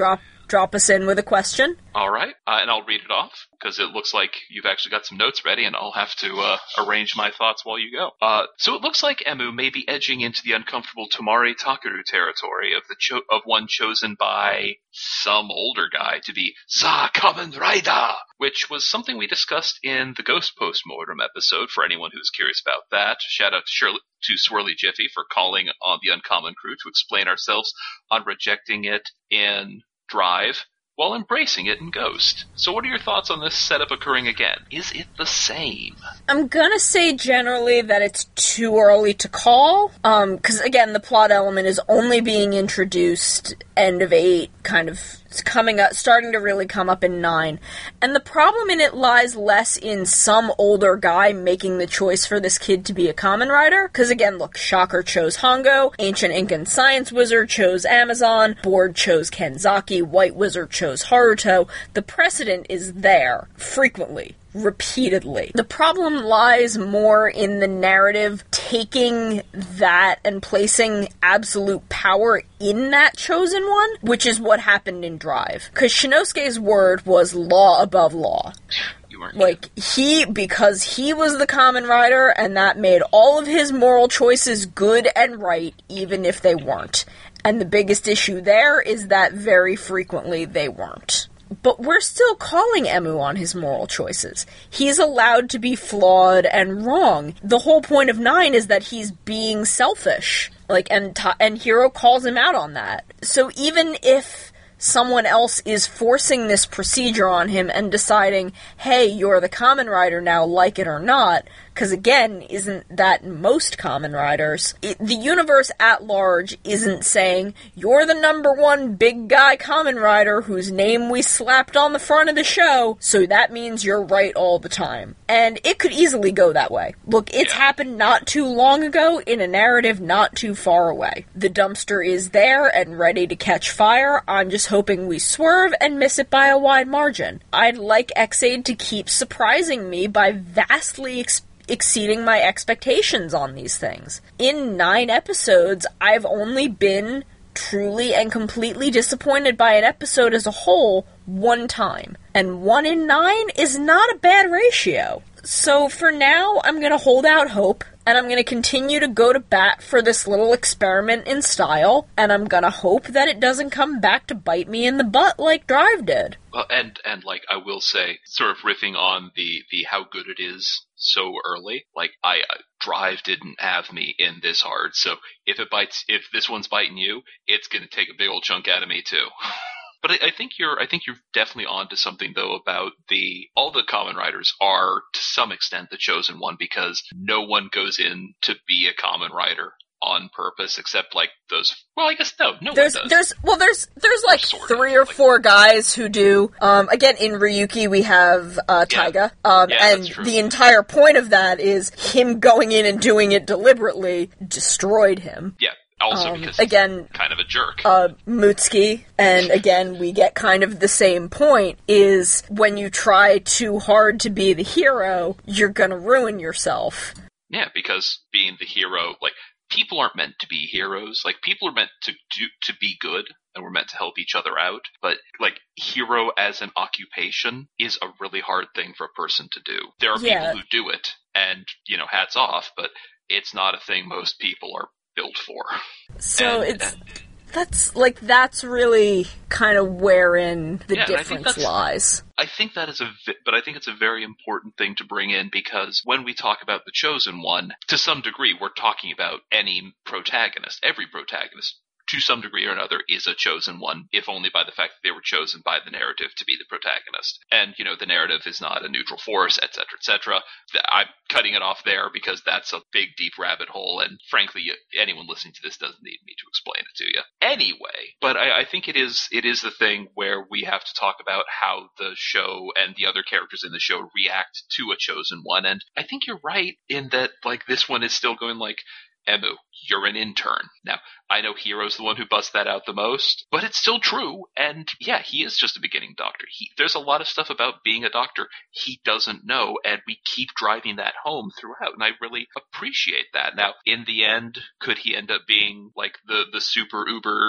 drop us in with a question. All right, uh, and I'll read it off, because it looks like you've actually got some notes ready, and I'll have to uh, arrange my thoughts while you go. Uh, so it looks like Emu may be edging into the uncomfortable Tomare Takaru territory of the cho- of one chosen by some older guy to be Sa Kamen Rider, which was something we discussed in the Ghost Postmortem episode, for anyone who's curious about that. Shout out to Shirley, to Swirly Jiffy for calling on the Uncommon Crew to explain ourselves on rejecting it in Drive, while embracing it in Ghost. So what are your thoughts on this setup occurring again? Is it the same? I'm gonna say generally that it's too early to call, um, because again, the plot element is only being introduced end of eight, kind of coming up, starting to really come up in nine. And the problem in it lies less in some older guy making the choice for this kid to be a Kamen Rider, because again, look, Shocker chose Hongo, Ancient Incan Science Wizard chose Amazon, Board chose Kenzaki, White Wizard chose Haruto. The precedent is there, frequently. Repeatedly. The problem lies more in the narrative taking that and placing absolute power in that chosen one, which is what happened in Drive. Because Shinosuke's word was law above law. You weren't Like, he, because he was the Kamen Rider, and that made all of his moral choices good and right, even if they weren't. And the biggest issue there is that very frequently they weren't. But we're still calling Emu on his moral choices. He's allowed to be flawed and wrong. The whole point of Nine is that he's being selfish. Like, and, Ta- and Hiro calls him out on that. So even if someone else is forcing this procedure on him and deciding, hey, you're the Kamen Rider now, like it or not, because again, isn't that most Kamen Riders? It, the universe at large isn't saying, you're the number one big guy Kamen Rider whose name we slapped on the front of the show, so that means you're right all the time. And it could easily go that way. Look, it's Yeah. happened not too long ago in a narrative not too far away. The dumpster is there and ready to catch fire. I'm just hoping we swerve and miss it by a wide margin. I'd like Ex-Aid to keep surprising me by vastly ex- exceeding my expectations on these things. In nine episodes, I've only been truly and completely disappointed by an episode as a whole one time. And one in nine is not a bad ratio. So for now, I'm going to hold out hope, and I'm going to continue to go to bat for this little experiment in style, and I'm going to hope that it doesn't come back to bite me in the butt like Drive did. Well, and and like I will say, sort of riffing on the the how good it is so early. Like I uh, Drive didn't have me in this hard, so if it bites, if this one's biting you, it's going to take a big old chunk out of me too. But I, I think you're I think you're definitely onto something though about the all the Kamen Riders are to some extent the chosen one, because no one goes in to be a Kamen Rider on purpose except like those. Well, I guess no, no There's, one does. there's, well, there's, there's like Sort of, three or like- four guys who do. Um, again, in Ryuki we have uh, Yeah. Taiga, um, Yeah, and that's true. the entire point of that is him going in and doing it deliberately destroyed him. Yeah. Also Um, because again, he's kind of a jerk. uh, Mutsuki, and again, we get kind of the same point, is when you try too hard to be the hero, you're gonna ruin yourself. Yeah, because being the hero, like, people aren't meant to be heroes. Like, people are meant to do to be good, and we're meant to help each other out. But, like, hero as an occupation is a really hard thing for a person to do. There are Yeah. people who do it, and, you know, hats off, but it's not a thing most people are built for. So And- it's, that's, like, that's really kind of wherein the Yeah, and I think difference that's- lies. I think that is a, vi- but I think it's a very important thing to bring in, because when we talk about the chosen one, to some degree, we're talking about any protagonist. Every protagonist, to some degree or another, is a chosen one, if only by the fact that they were chosen by the narrative to be the protagonist. And, you know, the narrative is not a neutral force, et cetera, et cetera. I'm cutting it off there because that's a big, deep rabbit hole, and frankly, anyone listening to this doesn't need me to explain it to you. Anyway, but I, I think it is it is the thing where we have to talk about how the show and the other characters in the show react to a chosen one, and I think you're right in that, like, this one is still going like, Emu, you're an intern. Now, I know Hiro's the one who busts that out the most, but it's still true, and yeah, he is just a beginning doctor. He, there's a lot of stuff about being a doctor he doesn't know, and we keep driving that home throughout, and I really appreciate that. Now, in the end, could he end up being, like, the, the super uber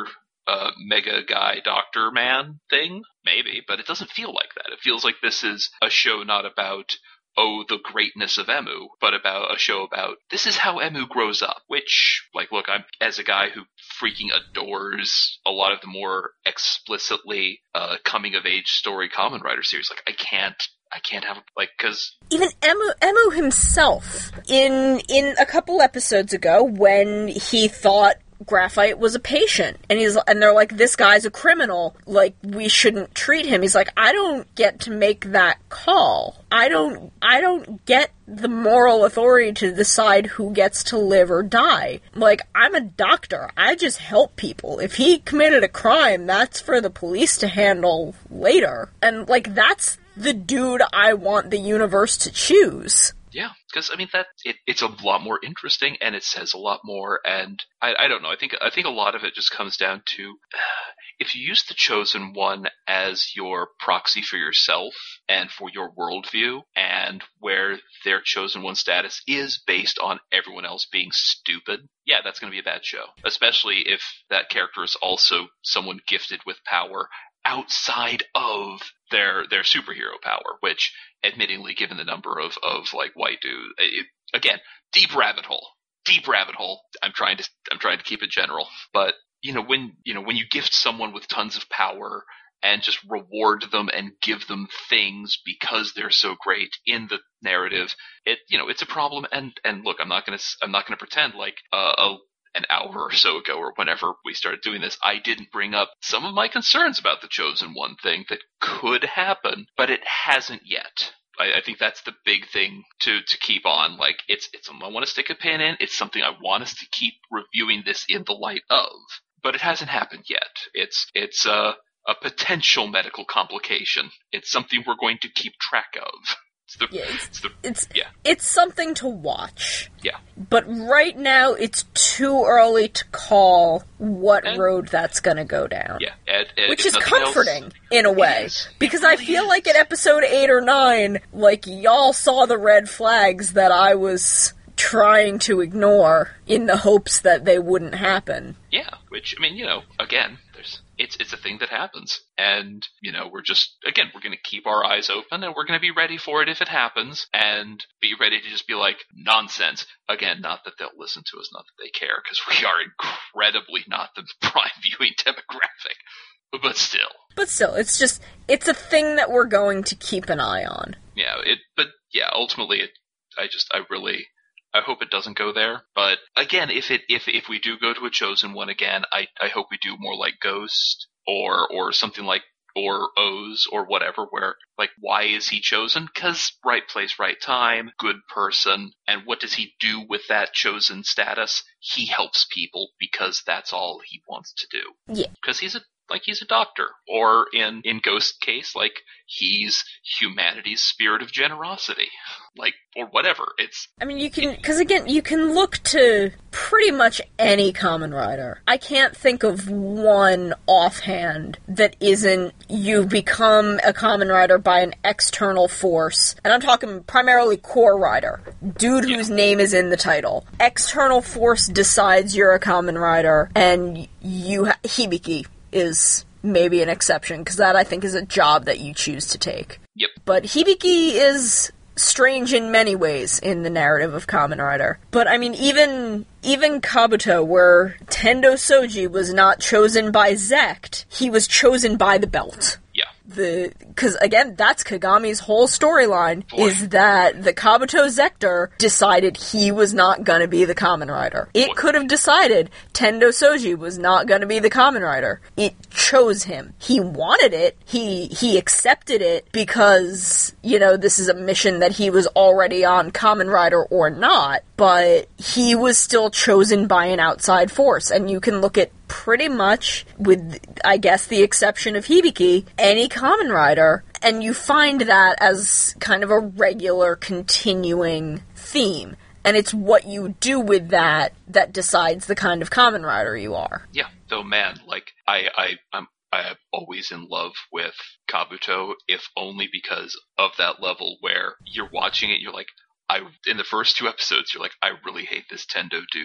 uh, mega guy doctor man thing? Maybe, but it doesn't feel like that. It feels like this is a show not about, oh, the greatness of Emu, but about a show about, this is how Emu grows up, which, like, look, I'm, as a guy who freaking adores a lot of the more explicitly uh, coming-of-age story Kamen Rider series, like, I can't, I can't have, like, because... Even Emu, Emu himself, in in a couple episodes ago, when he thought Graphite was a patient, and he's and they're like, this guy's a criminal, like, we shouldn't treat him. He's like, I don't get to make that call. I don't I don't get the moral authority to decide who gets to live or die. Like, I'm a doctor. I just help people. If he committed a crime, that's for the police to handle later. And, like, that's the dude I want the universe to choose. Yeah, because I mean that it, it's a lot more interesting, and it says a lot more. And I, I don't know. I think I think a lot of it just comes down to uh, if you use the Chosen One as your proxy for yourself and for your worldview, and where their Chosen One status is based on everyone else being stupid. Yeah, that's going to be a bad show, especially if that character is also someone gifted with power outside of their their superhero power, which, admittingly, given the number of, of like white dudes, it, again, deep rabbit hole, deep rabbit hole. I'm trying to I'm trying to keep it general, but you know when you know when you gift someone with tons of power and just reward them and give them things because they're so great in the narrative, it you know it's a problem. And and look, I'm not gonna I'm not gonna pretend like uh, a an hour or so ago, or whenever we started doing this, I didn't bring up some of my concerns about the Chosen One thing that could happen, but it hasn't yet. I, I think that's the big thing to, to keep on. Like, it's it's something I want to stick a pin in. It's something I want us to keep reviewing this in the light of, but it hasn't happened yet. It's it's a a potential medical complication. It's something we're going to keep track of. It's the, yeah, it's, it's, the, it's, yeah. it's something to watch. Yeah. But right now, it's too early to call what and, road that's going to go down. Yeah. And, and Which is comforting, else, in a way. Is. Because really I feel is. like at episode eight or nine, like, y'all saw the red flags that I was trying to ignore in the hopes that they wouldn't happen. Yeah. Which, I mean, you know, again, there's... It's it's a thing that happens, and, you know, we're just, again, we're going to keep our eyes open, and we're going to be ready for it if it happens, and be ready to just be like, nonsense. Again, not that they'll listen to us, not that they care, because we are incredibly not the prime viewing demographic, but still. But still, it's just, it's a thing that we're going to keep an eye on. Yeah, it, but, yeah, ultimately, it, I just, I really... I hope it doesn't go there, but again, if it if if we do go to a Chosen One again, I, I hope we do more like Ghost or or something like or O's or whatever, where like why is he chosen? 'Cause right place, right time, good person, and what does he do with that chosen status? He helps people because that's all he wants to do. Yeah, because he's a like he's a doctor, or in in Ghost case, like he's humanity's spirit of generosity, like, or whatever. It's. I mean, you can, because again, you can look to pretty much any Kamen Rider. I can't think of one offhand that isn't you become a Kamen Rider by an external force, and I'm talking primarily Core Rider, dude yeah. whose name is in the title. External force decides you're a Kamen Rider, and you ha- Hibiki is maybe an exception, because that, I think, is a job that you choose to take. Yep. But Hibiki is strange in many ways in the narrative of Kamen Rider. But, I mean, even even Kabuto, where Tendo Soji was not chosen by Zect, he was chosen by the belt. Yeah. The because again, that's Kagami's whole storyline, is that the Kabuto Zector decided he was not going to be the Kamen Rider. It could have decided Tendo Soji was not going to be the Kamen Rider. It chose him. He wanted it. He he accepted it because, you know, this is a mission that he was already on, Kamen Rider or not, but he was still chosen by an outside force. And you can look at pretty much, with, I guess, the exception of Hibiki, any Kamen Rider, and you find that as kind of a regular, continuing theme. And it's what you do with that that decides the kind of Kamen Rider you are. Yeah, though, man, like, I, I, I'm I'm always in love with Kabuto, if only because of that level where you're watching it, you're like, I, in the first two episodes, you're like, I really hate this Tendo dude.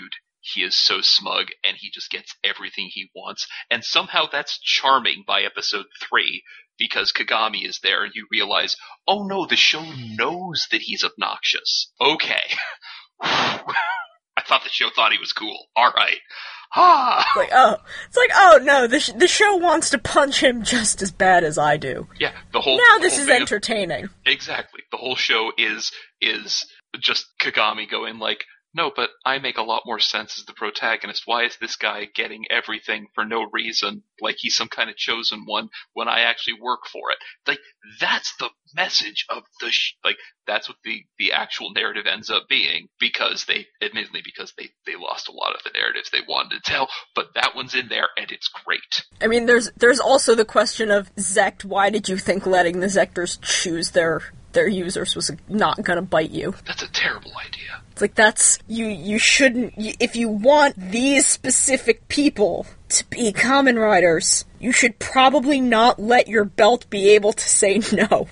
he is so smug, and he just gets everything he wants. And somehow that's charming by episode three, because Kagami is there, and you realize, oh no, the show knows that he's obnoxious. Okay. I thought the show thought he was cool. Alright. Ah! It's like, oh, it's like, oh no, the, sh- the show wants to punch him just as bad as I do. Yeah, the whole Now the this whole is thing entertaining. Of, exactly. The whole show is is just Kagami going like, no, but I make a lot more sense as the protagonist. Why is this guy getting everything for no reason, like he's some kind of chosen one, when I actually work for it? Like, that's the message of the sh- like, that's what the, the actual narrative ends up being, because they, admittedly, because they, they lost a lot of the narratives they wanted to tell, but that one's in there, and it's great. I mean, there's there's also the question of, Zect, why did you think letting the Zectors choose their their users was not gonna bite you? That's a terrible idea. It's like, that's, you, you shouldn't, you, if you want these specific people to be Kamen Riders, you should probably not let your belt be able to say no.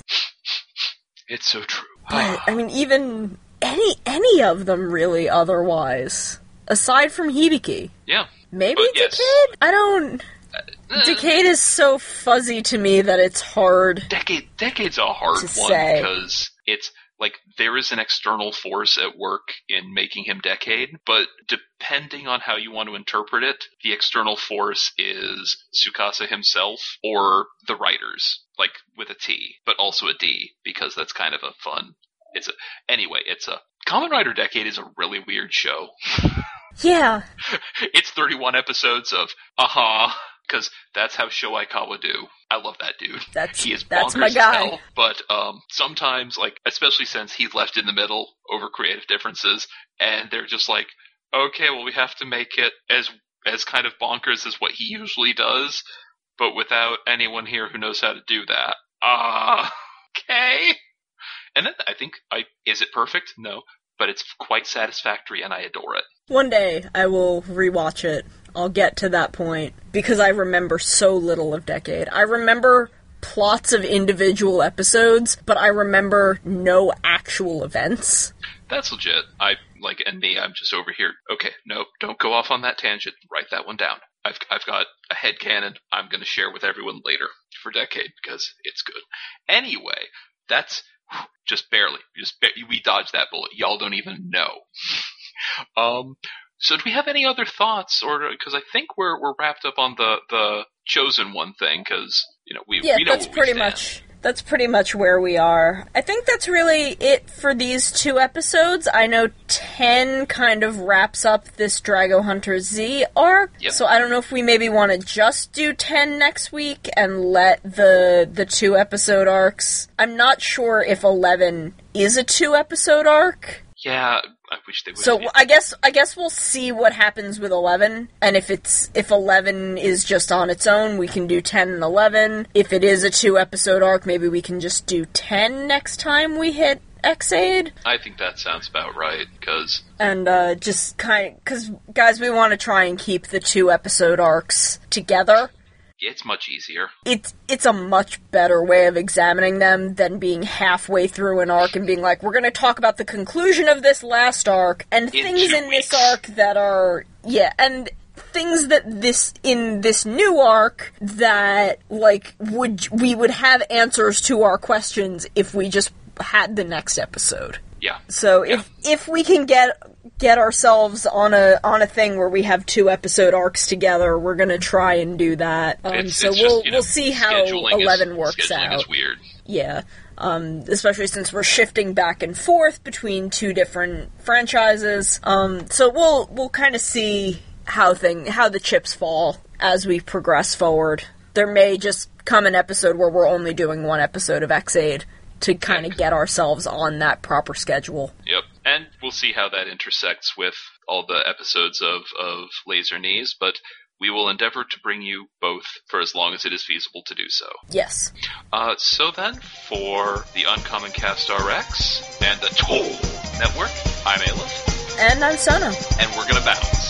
It's so true. But, I mean, even any, any of them really otherwise, aside from Hibiki. Yeah. Maybe But yes. Decade? I don't... Uh, Decade is so fuzzy to me that it's hard. Decade, Decade's a hard To one, say. because it's, like, there is an external force at work in making him Decade, but depending on how you want to interpret it, the external force is Tsukasa himself or the writers, like, with a T, but also a D, because that's kind of a fun, it's a, anyway, it's a, Kamen Rider Decade is a really weird show. Yeah. It's thirty-one episodes of, aha, because that's how Sho Aikawa do. I love that dude. That's, he is that's bonkers my guy. as hell, but um, sometimes, like, especially since he's left in the middle over creative differences, and they're just like, okay, well, we have to make it as as kind of bonkers as what he usually does, but without anyone here who knows how to do that. Ah, uh, okay. And then I think, I is it perfect? No, but it's quite satisfactory, and I adore it. One day I will rewatch it. I'll get to that point, because I remember so little of Decade. I remember plots of individual episodes, but I remember no actual events. That's legit. I, like, and me, I'm just over here. Okay, no, don't go off on that tangent. Write that one down. I've I've got a headcanon I'm going to share with everyone later for Decade, because it's good. Anyway, that's just barely. Just we dodged that bullet. Y'all don't even know. um... So do we have any other thoughts, or because I think we're we're wrapped up on the, the chosen one thing, because you know we yeah, we know that's where pretty we stand. much that's pretty much where we are. I think that's really it for these two episodes. I know ten kind of wraps up this Drago Hunter Z arc, yep. So I don't know if we maybe want to just do ten next week and let the the two episode arcs. I'm not sure if eleven is a two episode arc. Yeah. I wish they would. So I guess I guess we'll see what happens with eleven, and if it's if eleven is just on its own, we can do ten and eleven. If it is a two episode arc, maybe we can just do ten next time we hit X-Aid. I think that sounds about right, because and uh, just kind of because guys, we want to try and keep the two episode arcs together. It's much easier. It's it's a much better way of examining them than being halfway through an arc and being like, we're going to talk about the conclusion of this last arc and in things in weeks. this arc that are yeah, and things that this in this new arc that like would we would have answers to our questions if we just had the next episode. Yeah. So yeah. if if we can get get ourselves on a on a thing where we have two episode arcs together, we're gonna try and do that. Um, it's, so it's we'll just, you know, we'll see how eleven is, works scheduling out. Is weird. Yeah, um, especially since we're shifting back and forth between two different franchises. Um, so we'll we'll kind of see how thing how the chips fall as we progress forward. There may just come an episode where we're only doing one episode of X-Aid to kind of get ourselves on that proper schedule. Yep. And we'll see how that intersects with all the episodes of, of Laser Knees, but we will endeavor to bring you both for as long as it is feasible to do so. Yes. Uh, so then, for the Uncommon Cast R X and the Toll Network, I'm Aleph. And I'm Sana. And we're gonna bounce.